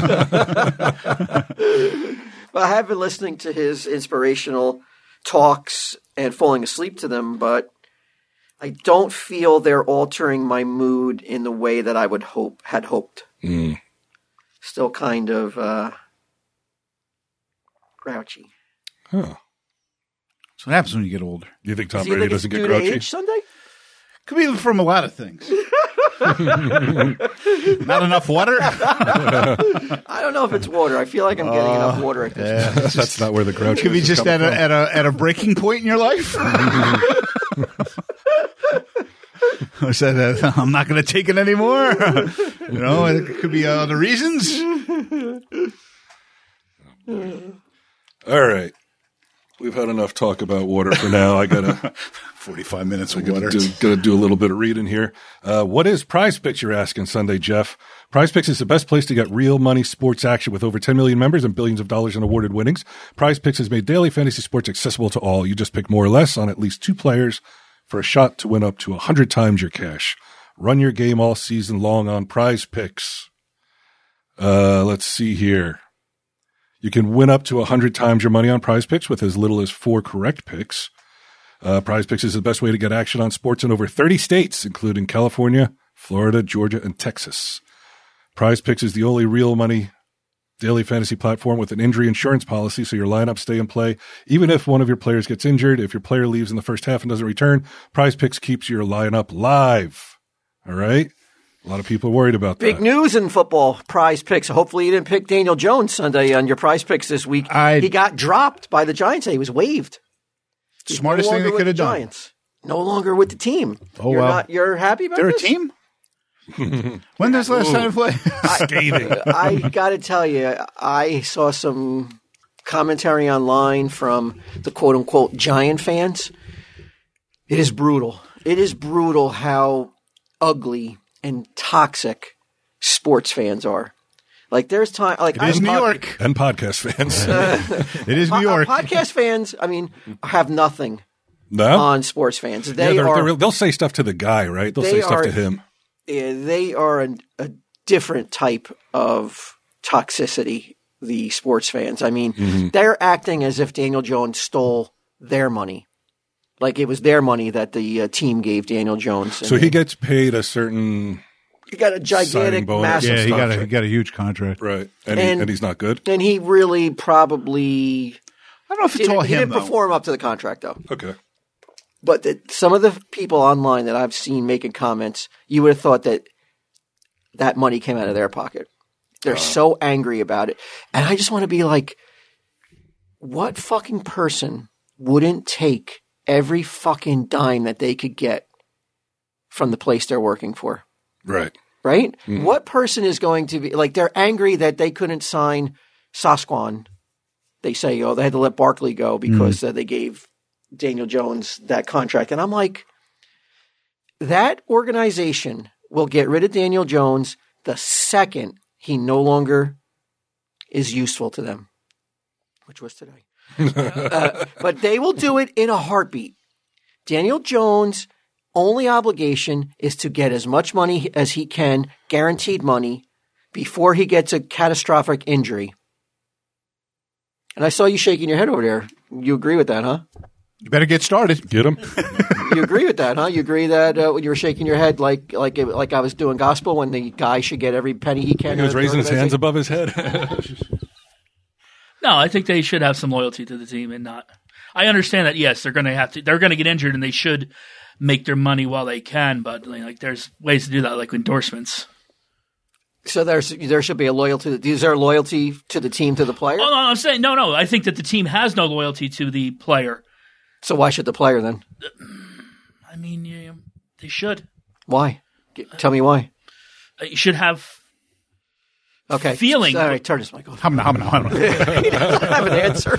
Well, I have been listening to his inspirational talks and falling asleep to them, but I don't feel they're altering my mood in the way that I would hope had hoped. Mm. Still kind of uh, grouchy. Huh. That's what happens when you get older. Do you think Tom Is he Brady like doesn't get due to grouchy? age Sunday? Could be from a lot of things. Not enough water? I don't know if it's water. I feel like I'm getting enough water at this point. That's not where the grouch Could be is just at coming a, at a at a breaking point in your life. I said, uh, I'm not going to take it anymore. You know, it could be other reasons. from. All right. We've had enough talk about water for now. I gotta forty-five minutes of Gonna water. do, gonna do a little bit of reading here. Uh, what is Prize Picks, you're asking Sunday, Jeff? Prize Picks is the best place to get real money sports action with over ten million members and billions of dollars in awarded winnings. Prize Picks has made daily fantasy sports accessible to all. You just pick more or less on at least two players for a shot to win up to one hundred times your cash. Run your game all season long on Prize Picks. Uh, let's see here. You can win up to one hundred times your money on Prize Picks with as little as four correct picks. Uh, Prize Picks is the best way to get action on sports in over thirty states, including California, Florida, Georgia, and Texas. Prize Picks is the only real money daily fantasy platform with an injury insurance policy, so your lineups stay in play. Even if one of your players gets injured, if your player leaves in the first half and doesn't return, Prize Picks keeps your lineup live. All right? A lot of people are worried about Big that. Big news in football, Prize Picks. Hopefully you didn't pick Daniel Jones Sunday on your Prize Picks this week. I, he got dropped by the Giants. He was waived. He's Smartest no thing they with could have the done. Giants. No longer with the team. Oh, you're well. Not, you're happy about They're this? a team? When does last time they play? Scathing. I got to tell you, I saw some commentary online from the quote-unquote Giant fans. It is brutal. It is brutal how ugly and toxic sports fans are. Like there's time. Like It is I'm New pod- York. And podcast fans. It is po- New York. uh, podcast fans, I mean, have nothing No? on sports fans. Yeah, They they're, are. they're, they'll say stuff to the guy, right? They'll They say stuff are- to him. Yeah, they are a, a different type of toxicity, the sports fans. I mean, Mm-hmm. they're acting as if Daniel Jones stole their money. Like it was their money that the uh, team gave Daniel Jones. So he gets paid a certain he got a signing gigantic, bonus. massive Yeah, he got a, he contract. got a huge contract. right, and, he, And- and he's not good. And he really probably I don't know if it's didn't, all he him, didn't though. perform up to the contract, though. Okay, But the, some of the people online that I've seen making comments, you would have thought that that money came out of their pocket. They're so angry about it. And I just want to be like, what fucking person wouldn't take every fucking dime that they could get from the place they're working for? right. Right? What person is going to be like, they're angry that they couldn't sign Sasquan. They say, oh, they had to let Barkley go because uh, they gave Daniel Jones that contract. And I'm like, that organization will get rid of Daniel Jones the second he no longer is useful to them, which was today. uh, but they will do it in a heartbeat. Daniel Jones' only obligation is to get as much money as he can, guaranteed money, before he gets a catastrophic injury. And I saw you shaking your head over there. You agree with that, huh? You better get started. Get him. You agree with that, huh? You agree that uh, when you were shaking your head like like it, like I was doing gospel when the guy should get every penny he can? He was out of the raising his hands organization? above his head. No, I think they should have some loyalty to the team and not. I understand that. Yes, they're going to have to. They're going to get injured, and they should make their money while they can. But like, there's ways to do that, like endorsements. So there's there should be a loyalty. Is there loyalty to the team to the player? Oh no, I'm saying no, no. I think that the team has no loyalty to the player. So why should the player then? I mean, yeah, they should. Why? G- Tell me why. Uh, You should have. Okay. Feeling. All right, turn this mic off. Hum, hum, hum, hum. He doesn't have an answer.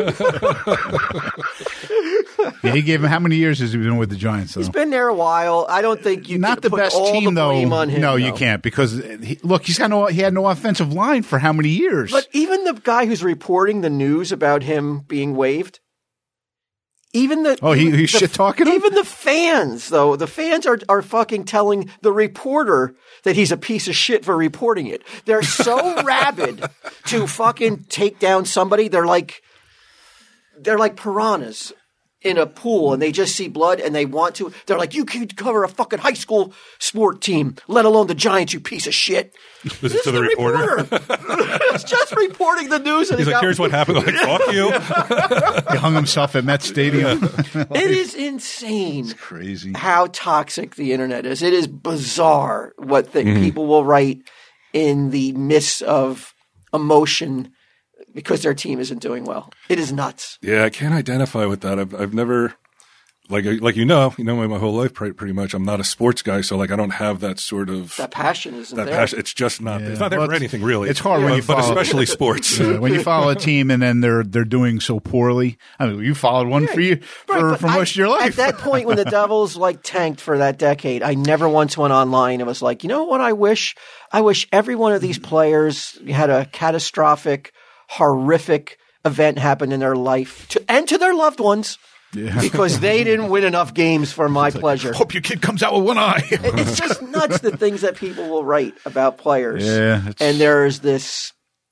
Yeah, he gave him how many years has he been with the Giants? Though? He's been there a while. I don't think you Not can the put best all team, the though. blame on him. no, you though. can't because he, look, he's got no. He had no offensive line for how many years? But even the guy who's reporting the news about him being waived, even the Oh, he- even he's the- shit-talking him? Even the fans, though, the fans are are fucking telling the reporter that he's a piece of shit for reporting it. They're so rabid to fucking take down somebody. They're like they're like piranhas in a pool, and they just see blood, and they want to. They're like, you can cover a fucking high school sport team, let alone the Giants, you piece of shit. This is to the reporter. It's just reporting the news. And He's he like, got- here's what happened. I'm like, fuck you. he hung himself at Met Stadium. It is insane Crazy. how toxic the internet is. It is bizarre what the people will write in the midst of emotion because their team isn't doing well. It is nuts. Yeah, I can't identify with that. I've I've never like like you know, you know me my whole life pretty, pretty much. I'm not a sports guy, so like I don't have that sort of That passion isn't that there. passion. It's just not. Yeah. It's not there Well, for it's- anything really. it's hard when but, you but follow- especially sports. Yeah, when you follow a team and then they're they're doing so poorly. I mean, you followed one for you Right, for, but for I- most of your life. At that point, when the Devils like tanked for that decade, I never once went online and was like, you know what? I wish, I wish every one of these players had a catastrophic, horrific event happen in their life to and to their loved ones. Yeah. Because they didn't win enough games for my pleasure. Hope your kid comes out with one eye. It's just nuts the things that people will write about players. Yeah, it's- and there's this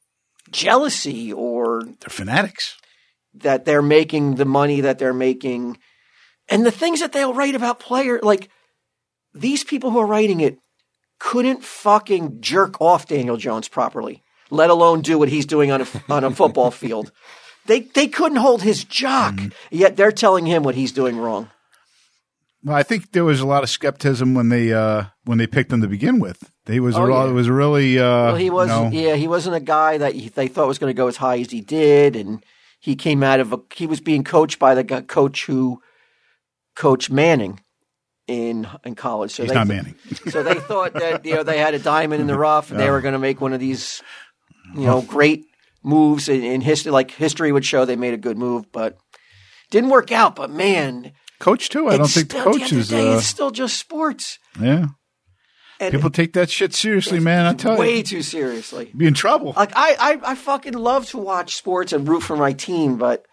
jealousy or They're fanatics. that they're making the money that they're making and the things that they'll write about player like these people who are writing it couldn't fucking jerk off Daniel Jones properly, let alone do what he's doing on a on a football field. They they couldn't hold his jock, Mm-hmm. yet they're telling him what he's doing wrong. Well, I think there was a lot of skepticism when they uh, when they picked him to begin with. They was Oh, a lot, yeah. it was really uh, Well, he wasn't. you know, Yeah, he wasn't a guy that he, they thought was going to go as high as he did, and he came out of a. He was being coached by the guy, coach who coached Manning in in college. So he's they, not Manning. So they thought that you know they had a diamond in the rough, and they were going to make one of these, you know, great moves in, in history. Like history would show, they made a good move, but didn't work out. But man, Coach too. I don't it's think the still, at coach the end of is. the day, Uh, it's still just sports. yeah, And people take that shit seriously, man. I tell way you, too seriously. be in trouble. Like I, I, I fucking love to watch sports and root for my team, but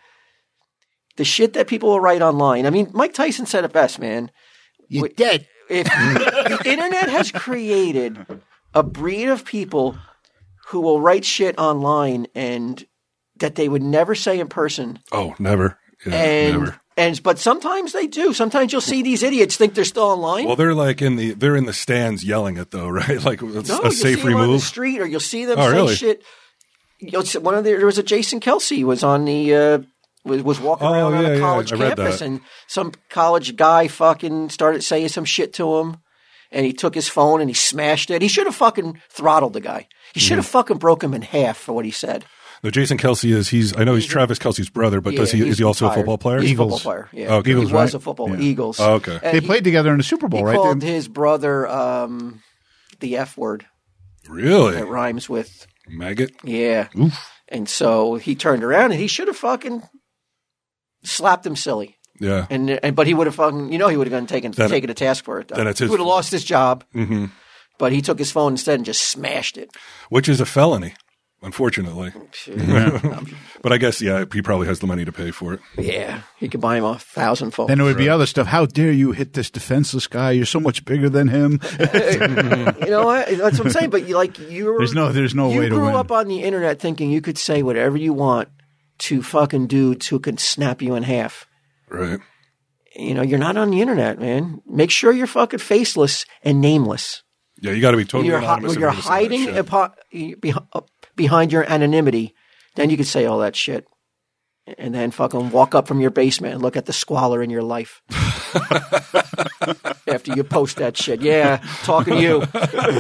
the shit that people will write online. I mean, Mike Tyson said it best, man. You're dead. If the internet has created a breed of people who will write shit online and that they would never say in person, Oh, never. Yeah, and never. and but sometimes they do. Sometimes you'll see these idiots think they're still online. Well, they're like in the they're in the stands yelling it though, right? Like it's No, a you'll safe see them on the remove. street, or you'll see them Oh, say really? shit. You'll see, one of the, there was a Jason Kelsey was on the uh, was, was walking Oh, around on yeah, a yeah, college I read campus, that. and some college guy fucking started saying some shit to him, and he took his phone and he smashed it. He should have fucking throttled the guy. He should have Mm. fucking broke him in half for what he said. No, Jason Kelsey is he's I know he's Travis Kelsey's brother, but does Yeah, he he's is he also a retired. football player? He's Eagles. a football player. Yeah, Okay. he Eagles, was right? a football Yeah. Eagles. Oh, okay. And They he- played together in the Super Bowl, He right? called They- his brother um, the F word. Really? That rhymes with Maggot? yeah. And so he turned around and he should have fucking slapped him silly. Yeah. And and but he would have fucking you know he would have gone taken Then- taken a task for it. Though. then it's he his would have fault. lost his job. hmm But he took his phone instead and just smashed it. Which is a felony, unfortunately. But I guess yeah, he probably has the money to pay for it. Yeah, he could buy him a thousand phones. Then there would be other stuff. How dare you hit this defenseless guy? You're so much bigger than him. You know what? That's what I'm saying. But you like you There's no, there's no you way to grew win. up on the internet thinking you could say whatever you want to fucking dudes who can snap you in half. Right. You know, you're not on the internet, man. Make sure you're fucking faceless and nameless. Yeah, you got to be totally You're, hi- anonymous. when if you're gonna say that hiding shit. apo- beh- uh, behind your anonymity, then you could say all that shit. And then fucking walk up from your basement and look at the squalor in your life. After you post that shit. Yeah, talking to you.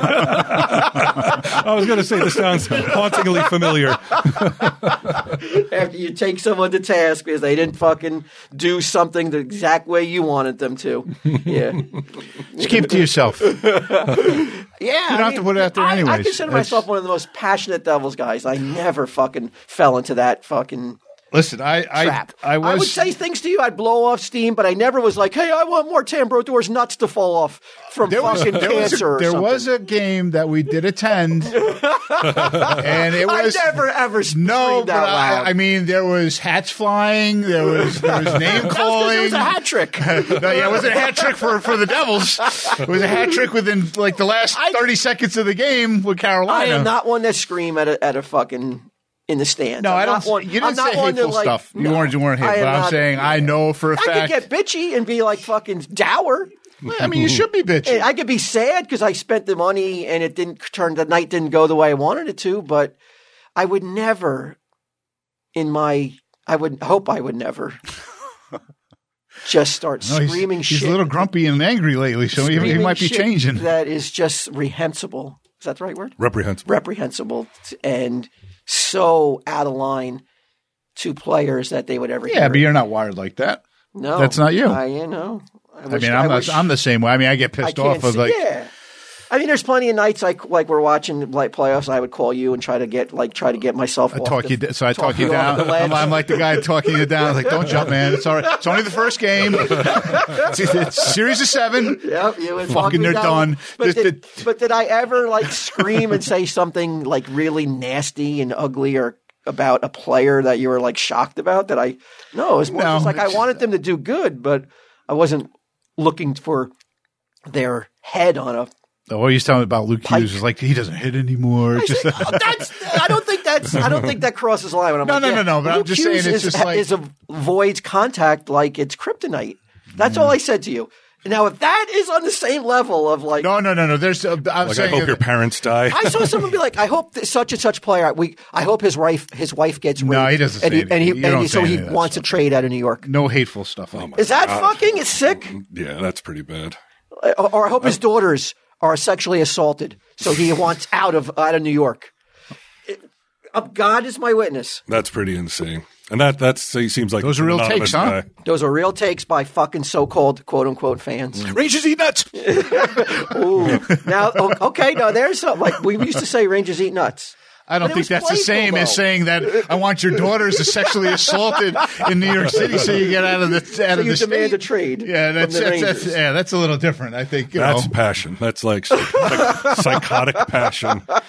I was going to say this sounds hauntingly familiar. After you take someone to task because they didn't fucking do something the exact way you wanted them to. Yeah. Just keep it to yourself. Yeah. You don't have to put it out there I, I anyways. consider That's- myself one of the most passionate Devils guys. I never fucking fell into that fucking Listen, I, I, trap. I was. would say things to you, I'd blow off steam, but I never was like, hey, I want more Tambrodor's nuts to fall off from There was, fucking there, was cancer a, or there something. was a game that we did attend, and it was I never ever screamed no. But out I, loud. I mean, there was hats flying. There was there was name That's 'cause calling. it was a hat trick. No, yeah, it wasn't a hat trick for, for the Devils. It was a hat trick within like the last I- thirty seconds of the game with I Carolina. am not one that scream at a, at a fucking in the stands. no, I'm I not don't. One, you I'm didn't not say one hateful to, like, stuff. You no, weren't. You weren't I hateful. am But I'm not- saying I know for a I fact. could get bitchy and be like fucking dour. I mean, you should be bitching. I could be sad because I spent the money and it didn't turn. The night didn't go the way I wanted it to. But I would never, in my, I would hope I would never, just start No, he's- screaming he's, shit. a little grumpy and angry lately, so he, he screaming might be shit changing. That is just reprehensible. Is that the right word? Reprehensible. Reprehensible t- and so out of line to players that they would ever Yeah, hear. but you're not wired like that. No, That's not you. I, you know. I, I wish, mean, I'm, I the, wish, I'm the same way. I mean, I get I pissed can't off of see- like, yeah. I mean, there's plenty of nights like like we're watching like playoffs. I would call you and try to get like try to get myself. I off talk the, you. da- So I talk, you you off down. the ledge. I'm, I'm like the guy talking you down. Like, don't jump, man. It's all right. It's only the first game. It's, it's series of seven. Yep, you would talk Fucking, me they're down. done. But This- did, the- but did I ever like scream and say something like really nasty and ugly or about a player that you were like shocked about? That I no, it was more No, just like I it's- wanted them to do good, but I wasn't looking for their head on a. Oh, he's telling me about Luke Pike. Hughes. Is like he doesn't hit anymore. It's just Oh, that's. I don't think that's. I don't think that crosses the line. When I'm No, like, no, yeah, no, no, but I'm Luke just saying Hughes it's is, just like- is avoids contact like it's kryptonite. That's all I said to you. Now, if that is on the same level of like, no, no, no, no. There's. Uh, I'm Like, I saying hope your parents die. I saw someone be like, I hope that such and such player. We, I hope his wife, his wife gets raped. No, he doesn't and say he, and he, anything. You and don't he, say so he any of that wants stuff. to trade out of New York. no hateful stuff. Like that. Is that God. fucking is sick? Yeah, that's pretty bad. Or, or I hope his daughters are sexually assaulted, so he wants out of out of New York. It- uh, God is my witness. That's pretty insane. And that that's he seems like Those are an real anonymous takes, huh? guy. Those are real takes by fucking so-called quote unquote fans. Rangers eat nuts. Ooh. Now, o- okay, now there's something like we used to say Rangers eat nuts. I don't But it think was that's the playful, same as though. saying that I want your daughters sexually assaulted in New York City, so you get out of the out So of you the demand state. a trade. Yeah, that's, from the that's, that's Rangers. yeah, that's a little different. I think you That's know. passion. That's like, psych- psychotic passion. But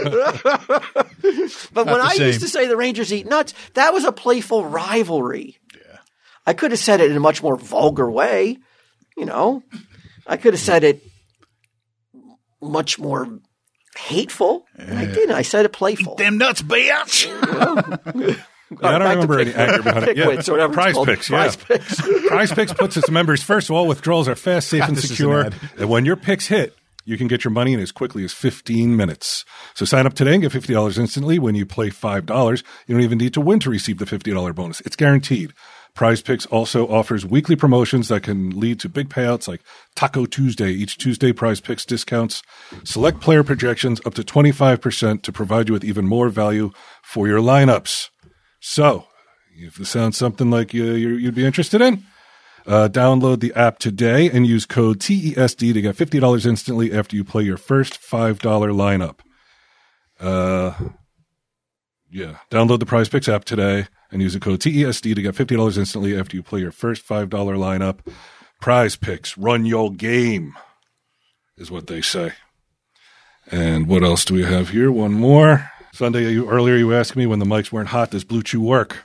when the I same. used to say the Rangers eat nuts, that was a playful rivalry. Yeah. I could have said it in a much more vulgar way. You know, I could have said it much more hateful. And I didn't. I said it playful. Them nuts, bitch. Yeah, I don't Back to remember any pick- anger behind it. Pickwits or whatever it's Prize called. picks, yeah. Prize picks. Prize Picks puts its members first. All withdrawals are fast, safe, God, and this is an secure. ad. And when your picks hit, you can get your money in as quickly as fifteen minutes. So sign up today and get fifty dollars instantly when you play five dollars. You don't even need to win to receive the fifty dollars bonus. It's guaranteed. Prize Picks also offers weekly promotions that can lead to big payouts like Taco Tuesday. Each Tuesday, Prize Picks discounts select player projections up to twenty-five percent to provide you with even more value for your lineups. So, if this sounds something like you, you, you'd be interested in, uh, download the app today and use code T E S D to get fifty dollars instantly after you play your first five dollars lineup. Uh, yeah, download the Prize Picks app today and use the code T E S D to get fifty dollars instantly after you play your first five dollars lineup. Prize Picks, run your game, is what they say. And what else do we have here? One more. Sunday, you, earlier you asked me when the mics weren't hot, does Blue Chew work?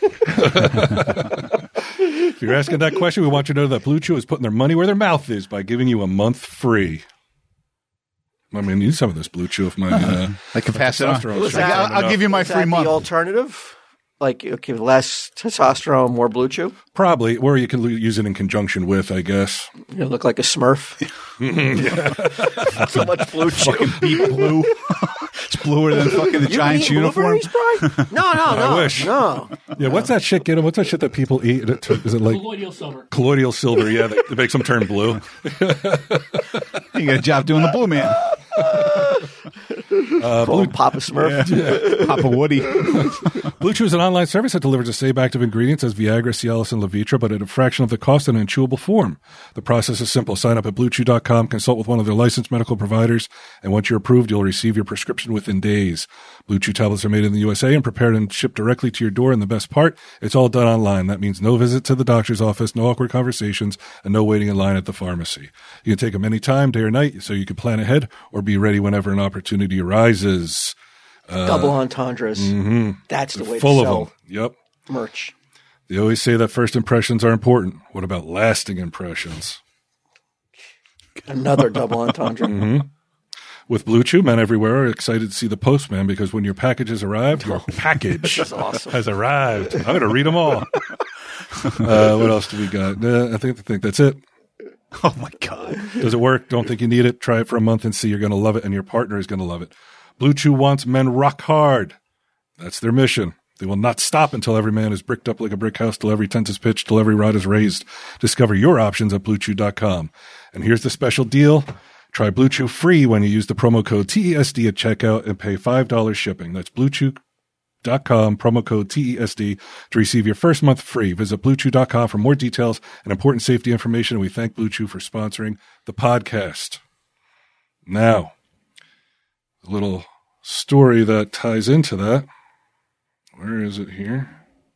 If you're asking that question, we want you to know that Blue Chew is putting their money where their mouth is by giving you a month free. I mean, need some of this Blue Chew if my uh, I can pass it on. testosterone Was is that- strong I'll, I'll give you my Is free that month. the alternative? Like, okay, less testosterone, more blue chew? Probably, or you can l- use it in conjunction with, I guess. You look like a Smurf. So much blue chew. Fucking deep blue. It's bluer than fucking the You been Giants eating uniform. blueberries, Brian? No, no, no. wish. No. Yeah, what's that shit, get 'em? What's that shit that people eat? Is it like Colloidal silver. colloidal silver? Yeah, that, that makes them turn blue. You got a job doing the blue man. Call him Papa Smurf. Papa Woody. Blue Chew is an online service that delivers the same active ingredients as Viagra, Cialis, and Levitra, but at a fraction of the cost and in chewable form. The process is simple. Sign up at blue chew dot com, consult with one of their licensed medical providers, and once you're approved, you'll receive your prescription within days. Blue Chew tablets are made in the U S A and prepared and shipped directly to your door, and the best part, it's all done online. That means no visit to the doctor's office, no awkward conversations, and no waiting in line at the pharmacy. You can take them anytime, day or night, so you can plan ahead or be ready whenever an opportunity arises. Double entendres. That's the way Full to of sell them. Yep. merch. They always say that first impressions are important. What about lasting impressions? Another double entendre. With Blue Chew, men everywhere are excited to see the postman because when your package has arrived, your package awesome. has arrived. I'm going to read them all. uh, what else do we got? Uh, I think I think that's it. Oh my God. Does it work? Don't think you need it. Try it for a month and see. You're going to love it, and your partner is going to love it. Blue Chew wants men rock hard. That's their mission. They will not stop until every man is bricked up like a brick house, till every tent is pitched, till every rod is raised. Discover your options at blue chew dot com. And here's the special deal. Try Blue Chew free when you use the promo code T E S D at checkout and pay five dollars shipping. That's Blue Chew dot com, promo code T E S D to receive your first month free. Visit blue chew dot com for more details and important safety information. And we thank Blue Chew for sponsoring the podcast. Now, a little story that ties into that. Where is it here?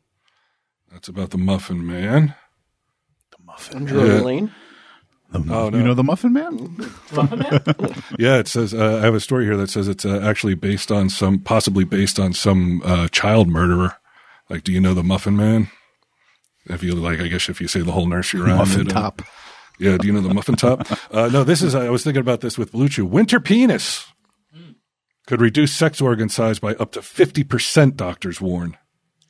That's about the Muffin Man. The Muffin Andrew Yeah. Lane. The muffin, Oh, no. You know the Muffin Man? Muffin Man? Yeah, it says, uh, I have a story here that says it's uh, actually based on some, possibly based on some uh, child murderer. Like, do you know the Muffin Man? If you like, I guess if you say the whole nursery rhyme. Muffin it, uh, Top. Yeah, do you know the Muffin Top? Uh, no, this is, I was thinking about this with Blue Chew. Winter penis could reduce sex organ size by up to fifty percent, doctors warn.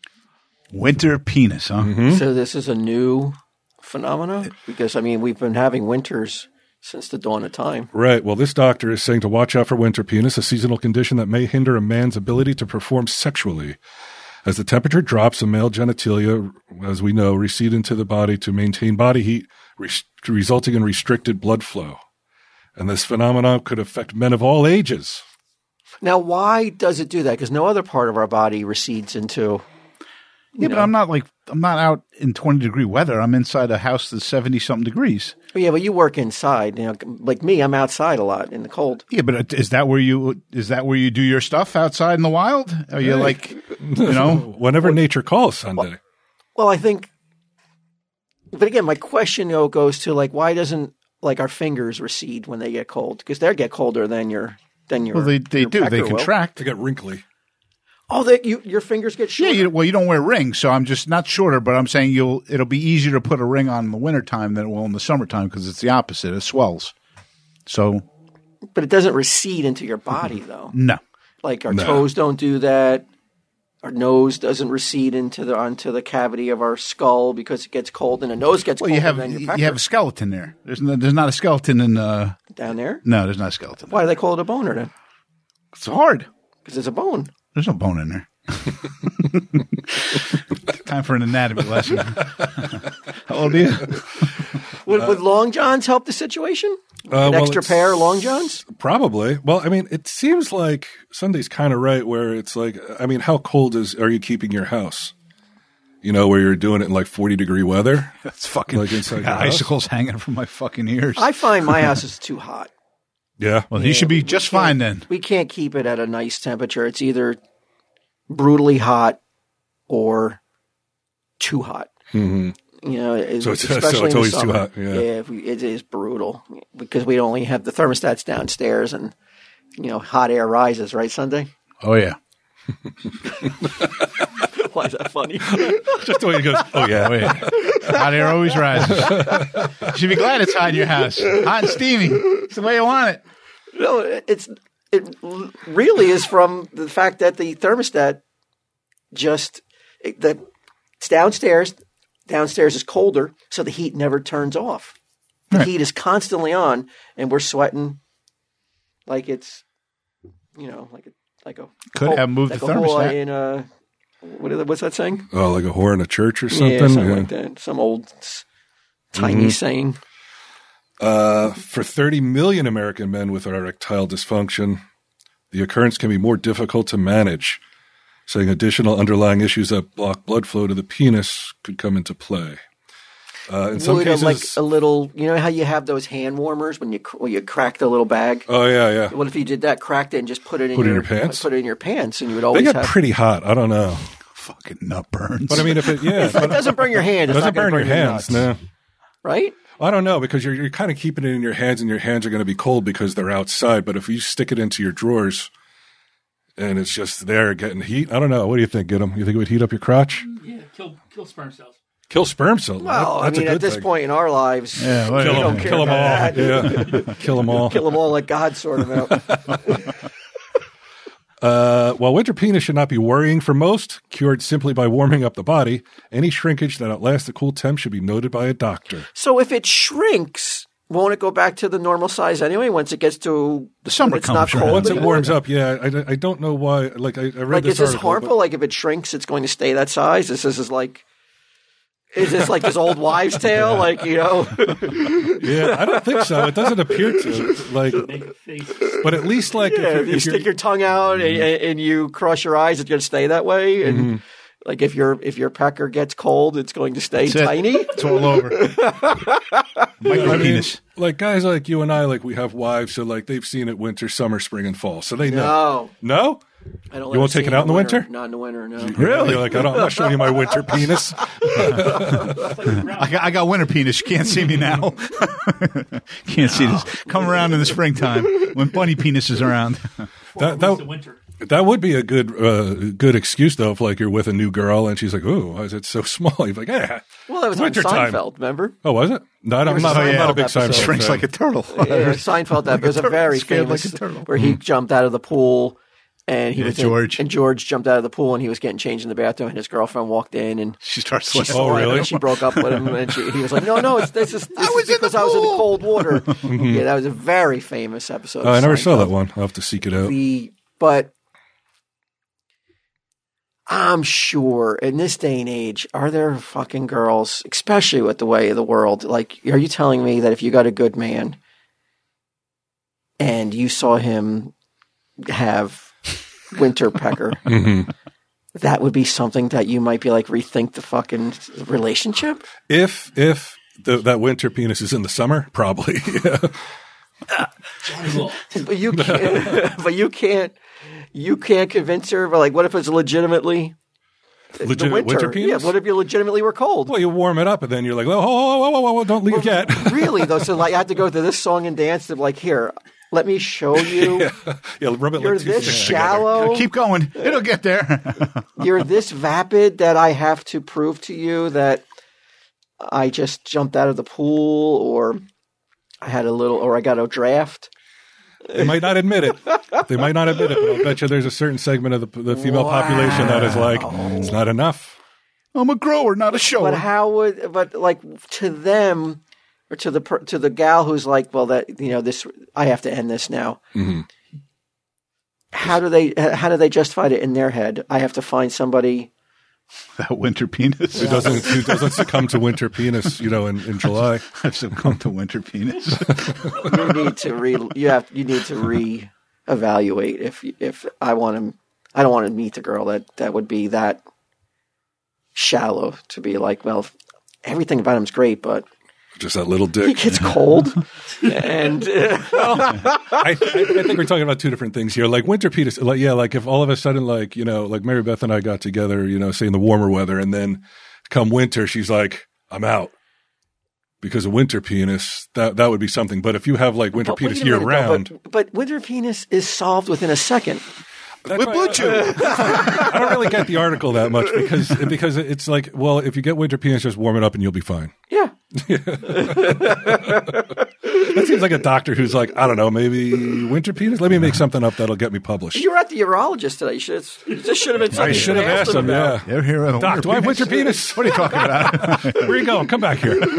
Winter penis, huh? Mm-hmm. So this is a new phenomenon? Because, I mean, we've been having winters since the dawn of time. Right. Well, this doctor is saying to watch out for winter penis, a seasonal condition that may hinder a man's ability to perform sexually. As the temperature drops, the male genitalia, as we know, recede into the body to maintain body heat, res- resulting in restricted blood flow. And this phenomenon could affect men of all ages. Now, why does it do that? Because no other part of our body recedes into... Yeah, but I'm not like, I'm not out in twenty degree weather. I'm inside a house that's seventy something degrees. Oh, yeah, but you work inside. You know, like me, I'm outside a lot in the cold. Yeah, but is that where you, is that where you do your stuff outside in the wild? Are you like, you know? Whenever nature calls, Sunday. Well, I think... But again, my question, though, goes to, like, why doesn't, like, our fingers recede when they get cold? Because they get colder than your... Than your Well, they, they your do. They pecker will. contract. They get wrinkly. Oh, they, you, your fingers get Yeah, shorter? you, well, you don't wear rings, so I'm just not shorter, but I'm saying you'll it'll be easier to put a ring on in the wintertime than it will in the summertime because it's the opposite. It swells. So, But it doesn't recede into your body, though. no. Like our No. toes don't do that. Our nose doesn't recede into the onto the cavity of our skull because it gets cold, and the nose gets Well, colder you have than your you pecker. have a skeleton there. There's no, there's not a skeleton in uh down there. no, there's not a skeleton. Why do they call it a boner then? It's hard. Because it's a bone. There's no bone in there. Time for an anatomy lesson. How old are you? Would, would long johns help the situation? Uh, An well, extra it's- pair of long johns? Probably. Well, I mean, it seems like Sunday's kind of right where it's like, I mean, how cold is are you keeping your house? You know, where you're doing it in like forty degree weather? That's fucking Like inside I got your house? icicles hanging from my fucking ears. I find my house is too hot. Yeah. well, he should be just fine then. We can't keep it at a nice temperature. It's either brutally hot or too hot. Mm-hmm. You know, it- So it's- so especially it's in the always too summer. hot, yeah. if we, it is brutal because we only have the thermostats downstairs, and you know, hot air rises. Right, Sunday? Oh yeah. Why is that funny? Just the way he goes, oh, yeah. Oh yeah. Hot air always rises. You should be glad it's hot in your house. Hot and steamy. It's the way you want it. No, it's it really is from the fact that the thermostat just it, the it's downstairs. Downstairs is colder, so the heat never turns off. The Right. heat is constantly on, and we're sweating like it's you know like a like a Could hole- have moved like the a hole thermostat. in a what is that, what's that saying? Oh, like a whore in a church or something? Yeah, something Yeah. like that. Some old s- tiny Mm-hmm. saying. Uh, for thirty million American men with erectile dysfunction, the occurrence can be more difficult to manage, saying additional underlying issues that block blood flow to the penis could come into play. Uh, in some Would a, cases, like a little, you know how you have those hand warmers when you cr- when you crack the little bag. oh yeah, yeah, What if you did that, cracked it, and just put it in, Put it in your, your pants? Put it in your pants, and you would they always get have. pretty hot. I don't know, Fucking nut burns. but I mean, if it yeah, If it doesn't burn your hand, it it's doesn't not burn going your to burn hands. your nuts, No, right? I don't know because you're you're kind of keeping it in your hands, and your hands are going to be cold because they're outside. But if you stick it into your drawers, and it's just there getting heat, I don't know. What do you think, Get 'em? You think it would heat up your crotch? Yeah, kill kill sperm cells. Kill sperm cells. Well, That- I that's a mean, good at this thing. point in our lives, Yeah, well, kill you them, don't care kill them all. about that. Yeah, kill them all. kill them all, let God sort them out. Uh, while winter penis should not be worrying for most, cured simply by warming up the body, any shrinkage that outlasts the cool temp should be noted by a doctor. So if it shrinks, won't it go back to the normal size anyway? Once it gets to The summer it's comes not around. cold Once it anymore? warms up, yeah, I, I don't know why. Like I, I read Like, this is this article, harmful? Like, if it shrinks, it's going to stay that size. This is, is like, Is this like this old wives' tale? Like, you know? Yeah, I don't think so. It doesn't appear to. Like, Make a face. but at least like Yeah, if, you're, if you if stick you're, your tongue out and, and you cross your eyes, it's going to stay that way. And Mm-hmm. like if your if your pecker gets cold, it's going to stay That's it. tiny. It's all over. Micro I mean, penis. like guys like you and I, like we have wives, so like they've seen it winter, summer, spring, and fall, so they know. No, No, I don't. You won't take it out in the winter? Not in the winter. No. Really? You're like I don't, I'm not showing you my winter penis. I got, I got winter penis. You can't see me now. Can't see this. Come around in the springtime when bunny penis is around. That The that, winter. that would be a good uh, good excuse though, if like you're with a new girl and she's like, "Ooh, why is it so small?" You're like, "Yeah." Well, that was on Wintertime. Seinfeld. Remember? Oh, was it? No, I'm was not, a I'm not a big Seinfeld Seinfeld episode. Shrinks fan. like a turtle. Yeah, Seinfeld. That was a turtle. very Scared like famous a turtle. where he jumped out of the pool. And he Yeah, was in- George. and George jumped out of the pool, and he was getting changed in the bathroom. And his girlfriend walked in, and She starts she sweating. saw Oh, it, really? and she broke up with him, and she, he was like, "No, no, it's this is, this was is in because the I was in the pool." cold water." Yeah, that was a very famous episode. Oh, of I never saw Seinfeld. that one. I'll have to seek it out. The but I'm sure in this day and age, are there fucking girls, especially with the way of the world? Like, are you telling me that if you got a good man and you saw him have winter pecker, Mhm. that would be something that you might be like rethink the fucking relationship? If if the, that winter penis is in the summer, probably. Yeah. Cool. But you can't. But you can't. You can't convince her. But like, what if it's legitimately the Legitimate winter penis? Yeah. What if you legitimately were cold? Well, you warm it up and then you're like, "Oh, oh, oh, oh, oh, don't leave yet." Really though, so like I have to go through this song and dance to like, here, let me show you. Yeah, rub it You're like two this sticks together. shallow. Keep going. It'll get there. You're this vapid that I have to prove to you that I just jumped out of the pool, or I had a little, or I got a draft. They might not admit it. They might not admit it, but I'll bet you there's a certain segment of the, the female population that is like, it's not enough. I'm a grower, not a shower. But how would? But like to them, or to the per- to the gal who's like, well, that you know, this I have to end this now. Mm-hmm. How do they? How do they justify it in their head? I have to find somebody. That winter penis. Who doesn't who doesn't succumb to winter penis, you know, in, in July? I've succumbed to winter penis. You need to re. You have. You need to re-evaluate if if I want to. I don't want to meet a girl that that would be that shallow to be like, well, everything about him's great, but Just that little he dick. gets cold, and uh, I, I, I think we're talking about two different things here. Like winter penis, like yeah, like if all of a sudden, like you know, like Mary Beth and I got together, you know, say in the warmer weather, and then come winter, she's like, I'm out because of winter penis. That that would be something. But if you have like winter but wait penis a year minute, though, round, But, but winter penis is solved within a second. that's With why Blue I- Chew. I don't really get the article that much because because it's like, well, if you get winter penis, just warm it up and you'll be fine. Yeah. That seems like a doctor who's like, I don't know, maybe winter penis. Let me make something up that'll get me published. You were at the urologist today. You should, this should have been something I you should have asked him. about. Yeah, They're here. uh, Doc, do I have winter penis? What are you talking about? Where you going? Come back here.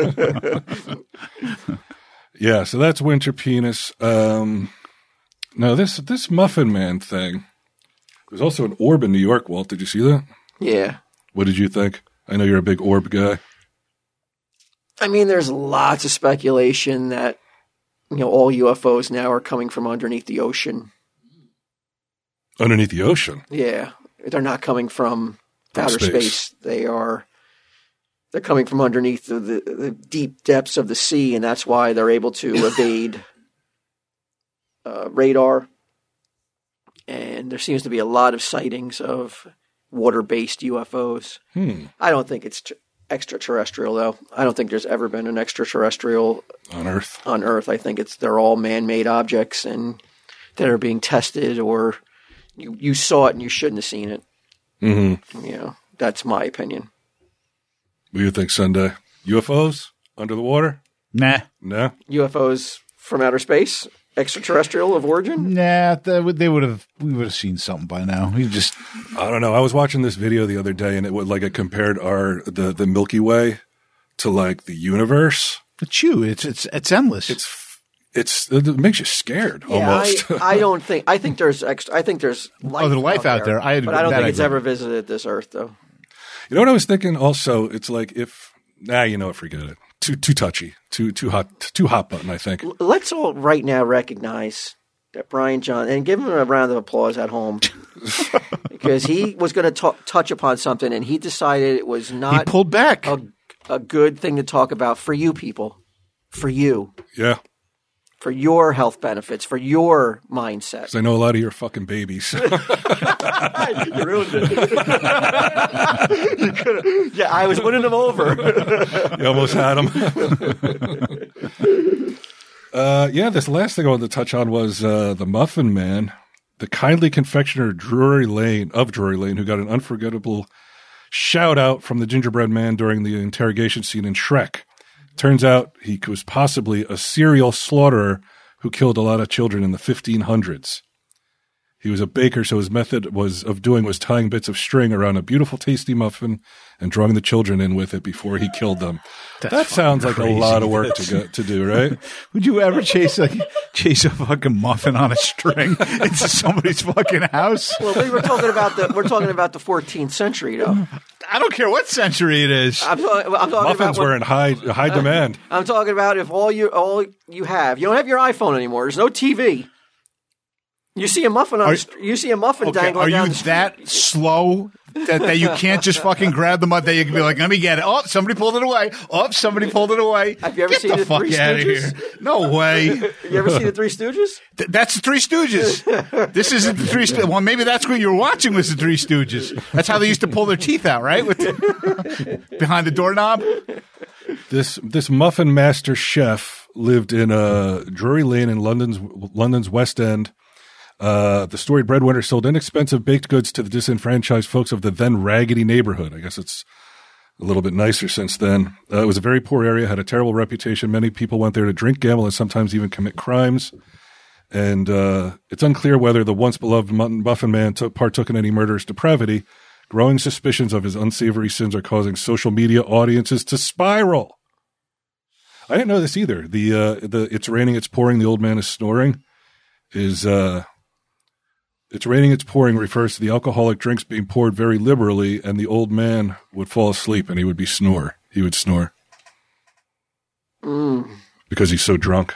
Yeah, so that's winter penis. Um, no, this this Muffin Man thing. There's also an orb in New York, Walt. Did you see that? Yeah. What did you think? I know you're a big orb guy. I mean, there's lots of speculation that, you know, all U F Os now are coming from underneath the ocean. Underneath the ocean. Yeah. They're not coming from From outer space. space. They are, they're coming from underneath the, the, the deep depths of the sea, and that's why they're able to evade uh, radar. And there seems to be a lot of sightings of water-based U F Os. Hmm. I don't think it's tr- extraterrestrial, though. I don't think there's ever been an extraterrestrial On Earth. on Earth. I think it's they're all man-made objects and that are being tested, or you you saw it and you shouldn't have seen it. Mm-hmm. You know, that's my opinion. What do you think, Sunday? U F Os? Under the water? Nah. No? U F Os from outer space, extraterrestrial of origin. Nah, they would, they would have. We would have seen something by now. We just I don't know. I was watching this video the other day and it would like it compared our the, the Milky Way to like the universe. the chew. It's it's it's endless. It's it's it makes you scared almost. Yeah, I, I don't think. I think there's extra. I think there's life. Oh, there's life out there. I- but I don't that think I it's agree. ever visited this Earth, though. You know what I was thinking? Also, it's like if nah, you know what? Forget it. Too too touchy. Too too hot. Too hot button. I think. Let's all right now recognize that Brian John and give him a round of applause at home because he was going to touch upon something and he decided it was not. He pulled back. A, a good thing to talk about for you people, for you. Yeah. For your health benefits, for your mindset. Because I know a lot of your fucking babies. You ruined it. You yeah, I was winning them over. You almost had them. uh, yeah, this last thing I wanted to touch on was uh, the Muffin Man, the kindly confectioner Drury Lane of Drury Lane, who got an unforgettable shout out from the gingerbread man during the interrogation scene in Shrek. Turns out he was possibly a serial slaughterer who killed a lot of children in the fifteen hundreds. He was a baker, so his method was of doing was tying bits of string around a beautiful, tasty muffin and drawing the children in with it before he killed them. That's that sounds like crazy. a lot of work to go, to do, right? Would you ever chase like chase a fucking muffin on a string into somebody's fucking house? Well, we were talking about the we're talking about the fourteenth century, though. I don't care what century it is. I'm, talking, I'm talking Muffins about what, were in high high demand. I'm talking about if all you all you have, you don't have your iPhone anymore. There's no T V. You see a muffin on Are, the st- you see a muffin okay, dangling are down you the street. that slow that, that you can't just fucking grab the muffin? That you can be like, let me get it. Oh, somebody pulled it away. Oh, somebody pulled it away. Have you ever get seen the, the fuck Three out of Stooges? here? No way. You ever see the Three Stooges? Th- that's the Three Stooges. This isn't the Three Stooges. Well, maybe that's what you were watching was the Three Stooges. That's how they used to pull their teeth out, right? With the, behind the doorknob. This this muffin master chef lived in uh, Drury Lane in London's London's West End. Uh, the storied breadwinner sold inexpensive baked goods to the disenfranchised folks of the then raggedy neighborhood. I guess it's a little bit nicer since then. Uh, it was a very poor area, had a terrible reputation. Many people went there to drink, gamble, and sometimes even commit crimes. And uh, it's unclear whether the once beloved Muffin Man took, partook in any murderous depravity. Growing suspicions of his unsavory sins are causing social media audiences to spiral. I didn't know this either. The uh, the it's raining, it's pouring, the old man is snoring is uh, it's raining, it's pouring refers to the alcoholic drinks being poured very liberally, and the old man would fall asleep and he would be snore. He would snore Mm. because he's so drunk.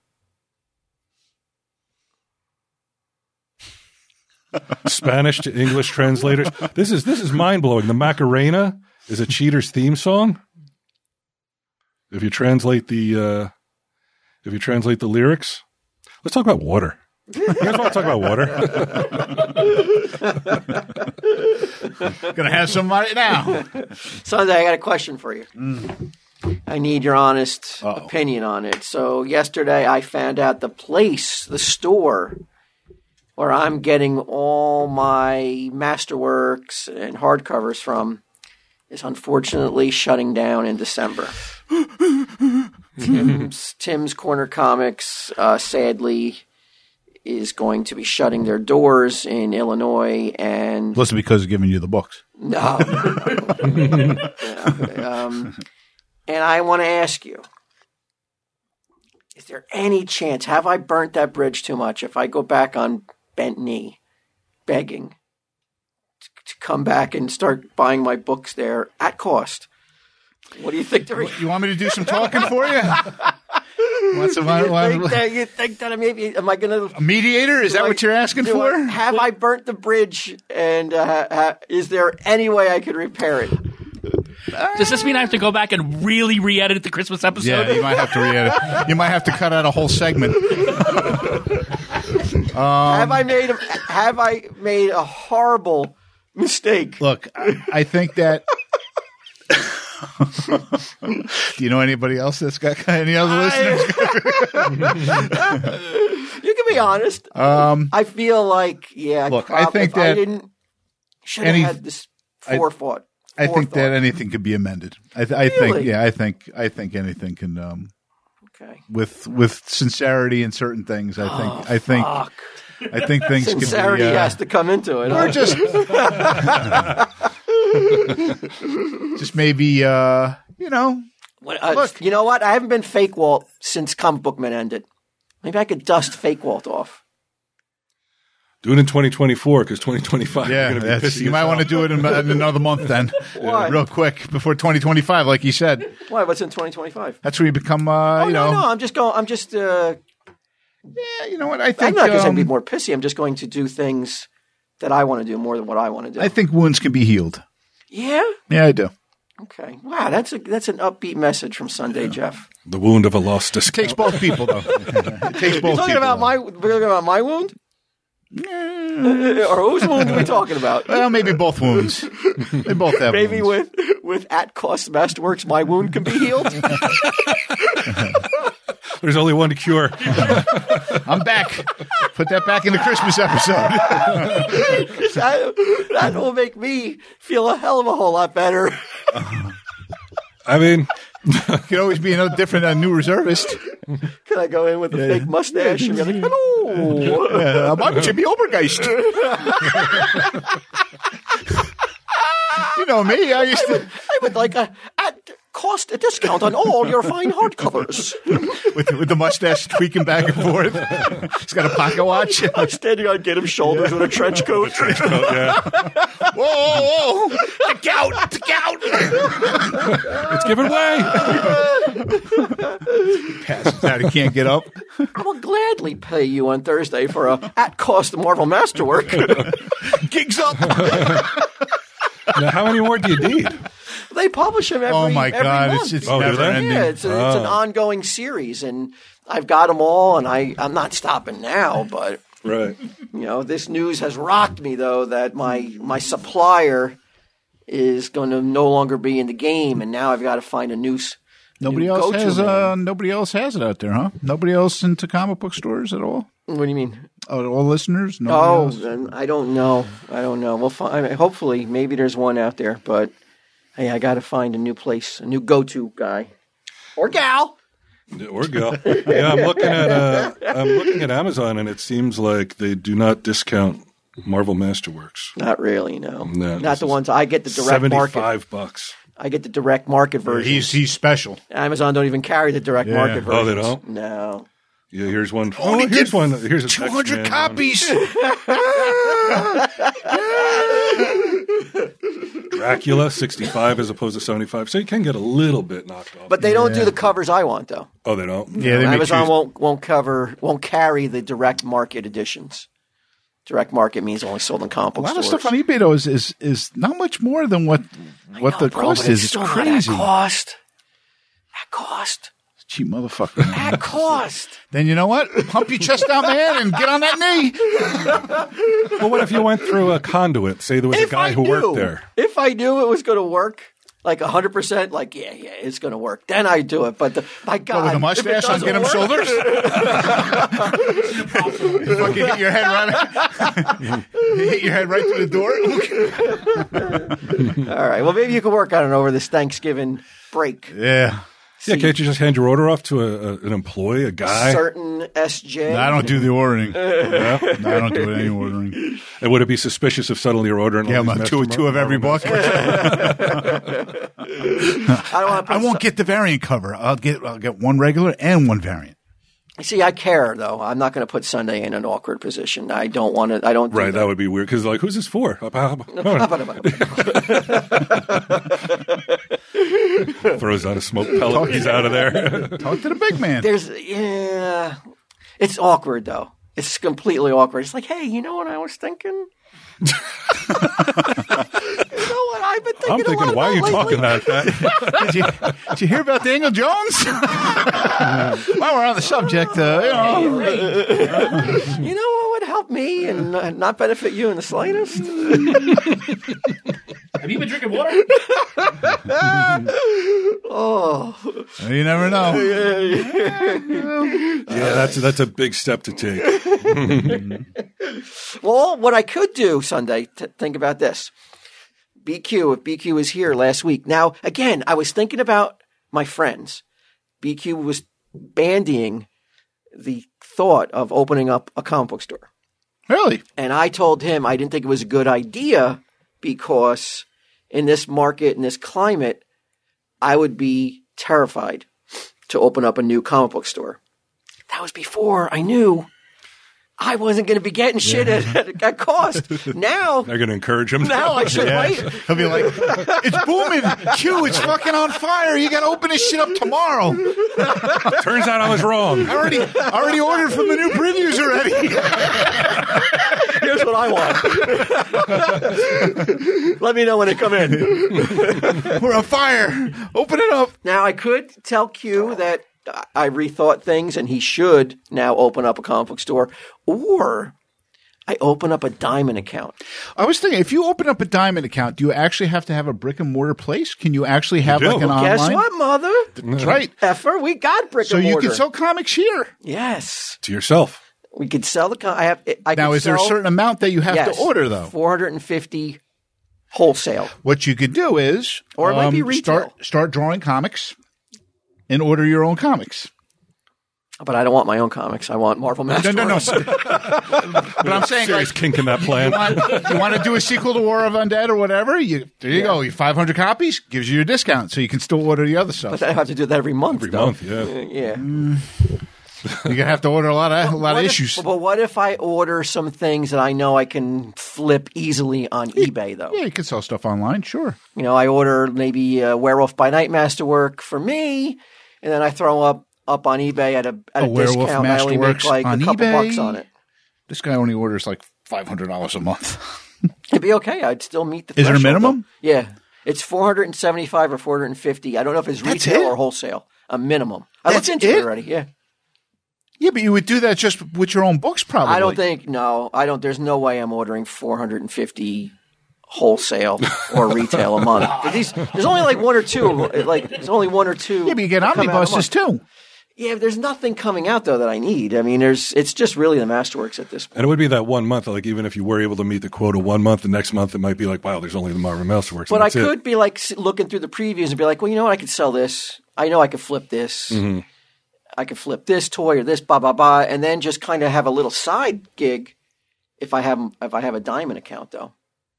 Spanish to English translators. This is this is mind blowing. The Macarena is a cheater's theme song. If you translate the uh, if you translate the lyrics, let's talk about water. You guys want to talk about water? Gonna have some right now. Sunday, I got a question for you. Mm. I need your honest Uh-oh. opinion on it. So yesterday I found out the place, the store where I'm getting all my Masterworks and hardcovers from is unfortunately shutting down in December. Tim's, Tim's Corner Comics, uh, sadly, is going to be shutting their doors in Illinois, and Plus, because of giving you the books. no. Yeah, um, and I want to ask you, is there any chance, have I burnt that bridge too much if I go back on bent knee, begging to, to come back and start buying my books there at cost? What do you think? The You want me to do some talking for you? Want some, you, want- think that, you think that maybe, am I going to... a mediator? Is that what you're asking Do for? I- have I burnt the bridge, and uh, ha, is there any way I could repair it? Does this mean I have to go back and really re-edit the Christmas episode? Yeah, you might have to re-edit. You might have to cut out a whole segment. have I made a, have I made a horrible mistake? Look, I, I think that. Do you know anybody else that's got any other listeners? You can be honest. Um, I feel like, yeah, Look, prob- I think if I that didn't should have any- had this I- forethought. I think that forethought. anything could be amended. I, th- I think, Really? yeah, I think, I think anything can, um, Okay. with with sincerity in certain things. I think, Oh, I think, fuck. I think things Sincerity can be. Uh, has to come into it. or huh? just, just maybe, uh, you know, What, uh, Look. you know what? I haven't been Fake Walt since Comic Book Man ended. Maybe I could dust Fake Walt off. Do it in twenty twenty-four because twenty twenty-five. Yeah, you're gonna be that's, pissing you might yourself. want to do it in, in another month then, Why? real quick before twenty twenty-five, like you said. Why? What's in twenty twenty-five? That's where you become, uh, Oh you no, know. no. I'm just going. I'm just. Uh, Yeah, you know what? I I'm think not going to um, be more pissy. I'm just going to do things that I want to do more than what I want to do. I think wounds can be healed. yeah. Yeah, I do. Okay. Wow. That's a that's an upbeat message from Sunday, Jeff. The wound of a lost discount. It takes both people, though. It takes both You're talking people, about though. my. We're talking about my wound. Or whose wound are we talking about? Well, maybe both wounds. They both have Maybe wounds. with with at cost Masterworks, my wound can be healed. There's only one cure. I'm back. Put that back in the Christmas episode. that, that will make me feel a hell of a whole lot better. I mean, Could always be another different uh, new reservist. Can I go in with a fake mustache and be like, "Hello"? Uh, I'm Jimmy Obergeist. You know me. I used to I would like a at cost a discount on all your fine hardcovers. with, with the mustache tweaking back and forth. He's got a pocket watch. I'm standing on Get 'Em shoulders with a trench coat. yeah. Whoa, whoa, whoa! The gout, the gout. It's giving way. Passes out. He can't get up. I will gladly pay you on Thursday for a at cost Marvel Masterwork. Gigs up. Now, how many more do you need? They publish them every Oh my every God! month. It's it's Oh, do never they? ending. Yeah, it's, a, it's an ongoing series, and I've got them all, and I, I'm not stopping now. But Right. you know, this news has rocked me though that my my supplier is going to no longer be in the game, and now I've got to find a new. s- Nobody new else go-to has. man. Uh, nobody else has it out there, huh? Nobody else into comic book stores at all. What do you mean? Oh, all listeners. Nobody Oh, else? then I don't know. I don't know. We'll find. I mean, hopefully, maybe there's one out there, but hey, I got to find a new place, a new go-to guy or gal. Or go. Yeah, I'm looking at uh, I'm looking at Amazon, and it seems like they do not discount Marvel Masterworks. Not really, no. No, Not this the is ones I get the direct market. Seventy-five bucks. I get the direct market version. He's he's special. Amazon don't even carry the direct Yeah. market version. Oh, they don't? No. Yeah, here's one. Oh, Only here's did one. Here's a Two hundred X-Men copies. one. Dracula, sixty-five as opposed to seventy-five, so you can get a little bit knocked off. But they don't do the covers I want, though. oh, they don't. Yeah, they make Amazon you- won't won't cover won't carry the direct market editions. Direct market means only sold in comic A book lot of stores. stuff on eBay though is, is is not much more than what what No, the bro, cost but is. It's still not crazy. At cost. At cost. Cheap motherfucker. At cost. Then you know what? Pump your chest out, man, and get on that knee. Well, what if you went through a conduit? Say there was a If guy I who knew, worked there. If I knew it was going to work, like one hundred percent, like, yeah, yeah, it's going to work, then I'd do it. But the, my God. With a if it mustache on doesn't Get 'Em work- shoulders. Fucking hit your head right. Hit your head right through the door. All right. Well, maybe you can work on it over this Thanksgiving break. Yeah. Yeah, can't you just hand your order off to a, a, an employee, a guy? Certain S J. No, I don't do the ordering. No, I don't do any ordering. And would it be suspicious if suddenly you're ordering? Yeah, all I'm these two, Master two of every Marvel book. I don't want to I won't get the variant cover. I'll get I'll get one regular and one variant. See, I care though. I'm not going to put Sunday in an awkward position. I don't want to. I don't. Do Right, that would be weird because like, who's this for? Throws out a smoke pellet. He's out of there. Talk to the big man. There's yeah. It's awkward though. It's completely awkward. It's like, hey, you know what I was thinking? You know what I've been thinking? I'm a thinking, lot why are you about talking lately? like that? Did you, did you hear about Daniel Jones? While we're on the subject, uh, you know, You know what would help me and uh, not benefit you in the slightest? Have you been drinking water? Oh, you never know. Yeah, that's that's a big step to take. well, what I could do Sunday. T- think about this. B Q, if B Q was here last week. Now, again, I was thinking about my friends. B Q was bandying the thought of opening up a comic book store. Really? And I told him I didn't think it was a good idea because in this market, in this climate, I would be terrified to open up a new comic book store. That was before I knew I wasn't going to be getting shit at, at cost. Now, They're going to encourage him. now I should Yeah. wait. He'll be like, it's booming. Q, it's fucking on fire. You got to open this shit up tomorrow. Turns out I was wrong. I already, I already ordered from the new previews already. Here's what I want. Let me know when they come in. We're on fire. Open it up. Now, I could tell Q that I rethought things and he should now open up a comic book store, or I open up a Diamond account. I was thinking, if you open up a Diamond account, do you actually have to have a brick and mortar place? Can you actually have do. like an Well, online? Guess what, mother? That's right. Effer, we got brick So and you mortar. can sell comics here. Yes. To yourself. We could sell the con- I have I Now, could is there a sell- certain amount that you have yes, to order, though? four hundred fifty wholesale. What you could do is, Or it might be um, retail. Start, start drawing comics and order your own comics. But I don't want my own comics. I want Marvel No, Masterworks. no, no. But I'm saying, Serious like, kink in that plan. you want, you want to do a sequel to War of Undead or whatever? You there you go. You five hundred copies gives you a discount, so you can still order the other stuff. But I have to do that every month. Every though. month, yeah. Uh, yeah. You're gonna have to order a lot of a lot of What if- issues. but what if I order some things that I know I can flip easily on eBay, though? Yeah, you can sell stuff online, sure. You know, I order maybe a Werewolf by Night Masterwork for me, and then I throw up up on eBay at a at a, A Werewolf discount. And I only make Masterworks like on a couple eBay? bucks on it. This guy only orders like five hundred dollars a month. It'd be okay. I'd still meet the. Is there a threshold, minimum? though. Yeah, it's four hundred and seventy-five or four hundred and fifty. I don't know if it's That's retail it? or wholesale. A minimum. I That's looked into it? it? already. Yeah. Yeah, but you would do that just with your own books, probably. I don't think. No, I don't. There's no way I'm ordering four hundred and fifty wholesale or retail a month. But these, there's only like one or two. Like there's only one or two. Yeah, but you get that come out a omnibuses month. too. Yeah, there's nothing coming out though that I need. I mean, there's. It's just really the Masterworks at this point. And it would be that one month, like even if you were able to meet the quota one month, the next month it might be like, wow, there's only the Marvel Masterworks. But and I that's it. could be like s- looking through the previews and be like, well, you know what? I could sell this. I know I could flip this. Mm-hmm. I could flip this toy or this, blah blah blah, and then just kind of have a little side gig if I have if I have a Diamond account though.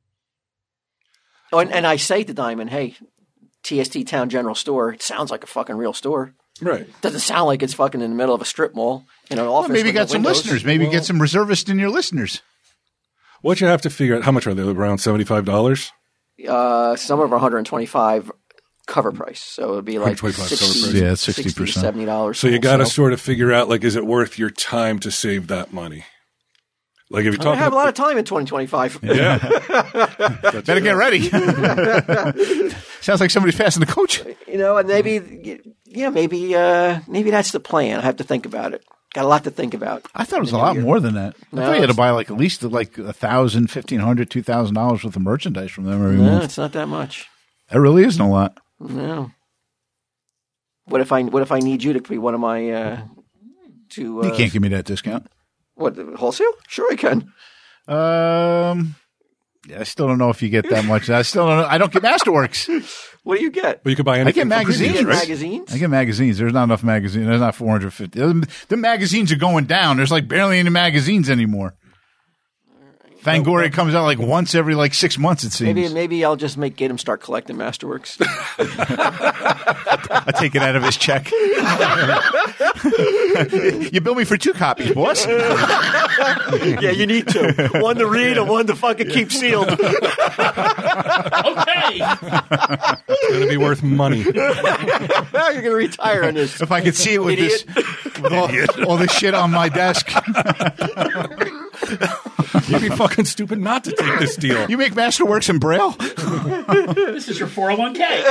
Oh, and, and I say to Diamond, hey, T S T Town General Store. It sounds like a fucking real store. Right. Doesn't sound like it's fucking in the middle of a strip mall in an office. Well, maybe you with got no some windows. listeners. Maybe you get some reservists in your listeners. What you have to figure out, how much are they? Around seventy-five dollars? Uh, some of them are one hundred twenty-five cover price, so it'd be like one hundred twenty-five cover sixty, price. Yeah, it's sixty sixty to percent. seventy dollars. So you got to sort of figure out, like, is it worth your time to save that money? Like, if you're I talking have a lot of time in twenty twenty-five. yeah. Better get ready. Sounds like somebody's passing the coach. You know, and maybe, yeah, maybe, uh, maybe that's the plan. I have to think about it. Got a lot to think about. I thought it was a lot more than that. I No, thought you had to it's- buy like at least like a thousand, fifteen hundred, two thousand dollars worth of merchandise from them every No, month. it's not that much. That really isn't a lot. No. What if I what if I need you to be one of my uh, to uh, You can't give me that discount. what wholesale? Sure, I can. Um, yeah, I still don't know if you get that much. I still don't know. I don't get Masterworks. What do you get? But you could buy I anything. get from magazines, You previews, get right? magazines. I get magazines. There's not enough magazines. There's not four hundred fifty. The, the magazines are going down. There's like barely any magazines anymore. Fangoria comes out like once every like six months, it seems. Maybe maybe I'll just make get him start collecting Masterworks. I take it out of his check. You bill me for two copies, boss. Yeah, you need to. One to read and one to fucking keep sealed. Okay. It's going to be worth money. You're going to retire on this. If I could see it with Idiot. this, with all, all this shit on my desk. You'd be fucking stupid not to take this deal. You make Masterworks in Braille? This is your four oh one k.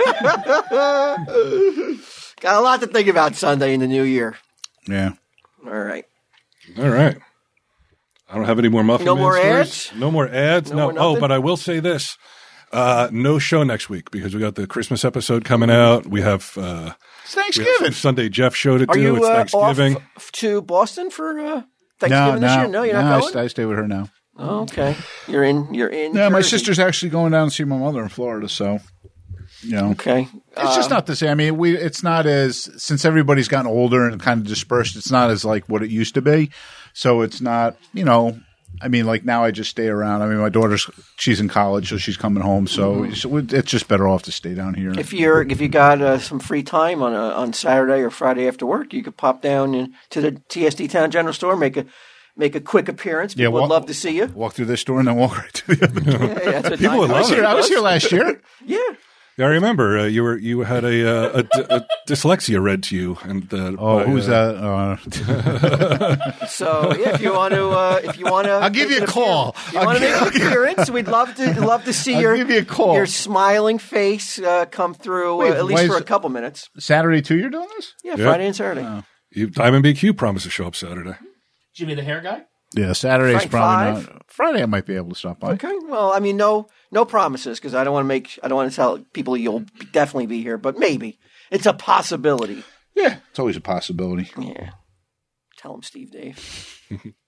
Got a lot to think about Sunday in the new year. Yeah. All right. All right. I don't have any more Muffin No Man more stories. ads? No more ads. No No. more Oh, nothing? but I will say this. Uh, no show next week because we got the Christmas episode coming out. We have, uh, It's we have Thanksgiving. Sunday Jeff show to Are do. you It's uh, Thanksgiving. off to Boston for uh, No, Thanksgiving this no. year? No, you're no, not I going? st- I stay with her now. Oh, okay. You're in. You're in. Yeah, my Jersey. sister's actually going down to see my mother in Florida, so you know. Okay. It's just not the same. I mean, we it's not as since everybody's gotten older and kind of dispersed. It's not as like what it used to be. So it's not, you know. I mean, like now I just stay around. I mean, my daughter's she's in college, so she's coming home. So, so it's just better off to stay down here. If you're if you got uh, some free time on a, on Saturday or Friday after work, you could pop down in, to the T S D Town General Store, make a make a quick appearance. People Yeah, would walk- love to see you. Walk through this door and then walk right to the other door. Yeah, that's what People would Nine love I was it. here, I was does. here last year. Yeah. Yeah, I remember uh, you were you had a, uh, a, d- a dyslexia read to you, and uh, Oh, by, who's uh, that? Uh, So yeah, if you want to, uh, if you want to, I'll give you a call. If you I'll want to give- make an appearance, we'd love to love to see I'll your give you a call. your smiling face uh, come through Wait, uh, at why least is for a it- couple minutes. Saturday too, you're doing this? Yeah, Yeah. Friday and Saturday. You, Diamond B Q promised to show up Saturday. Jimmy the hair guy? Yeah, Saturday's Frank probably five? not. Friday I might be able to stop by. Okay. Well, I mean, no no promises because I don't want to make I don't want to tell people you'll definitely be here, but maybe it's a possibility. Yeah, it's always a possibility. Yeah. Tell them, Steve Dave.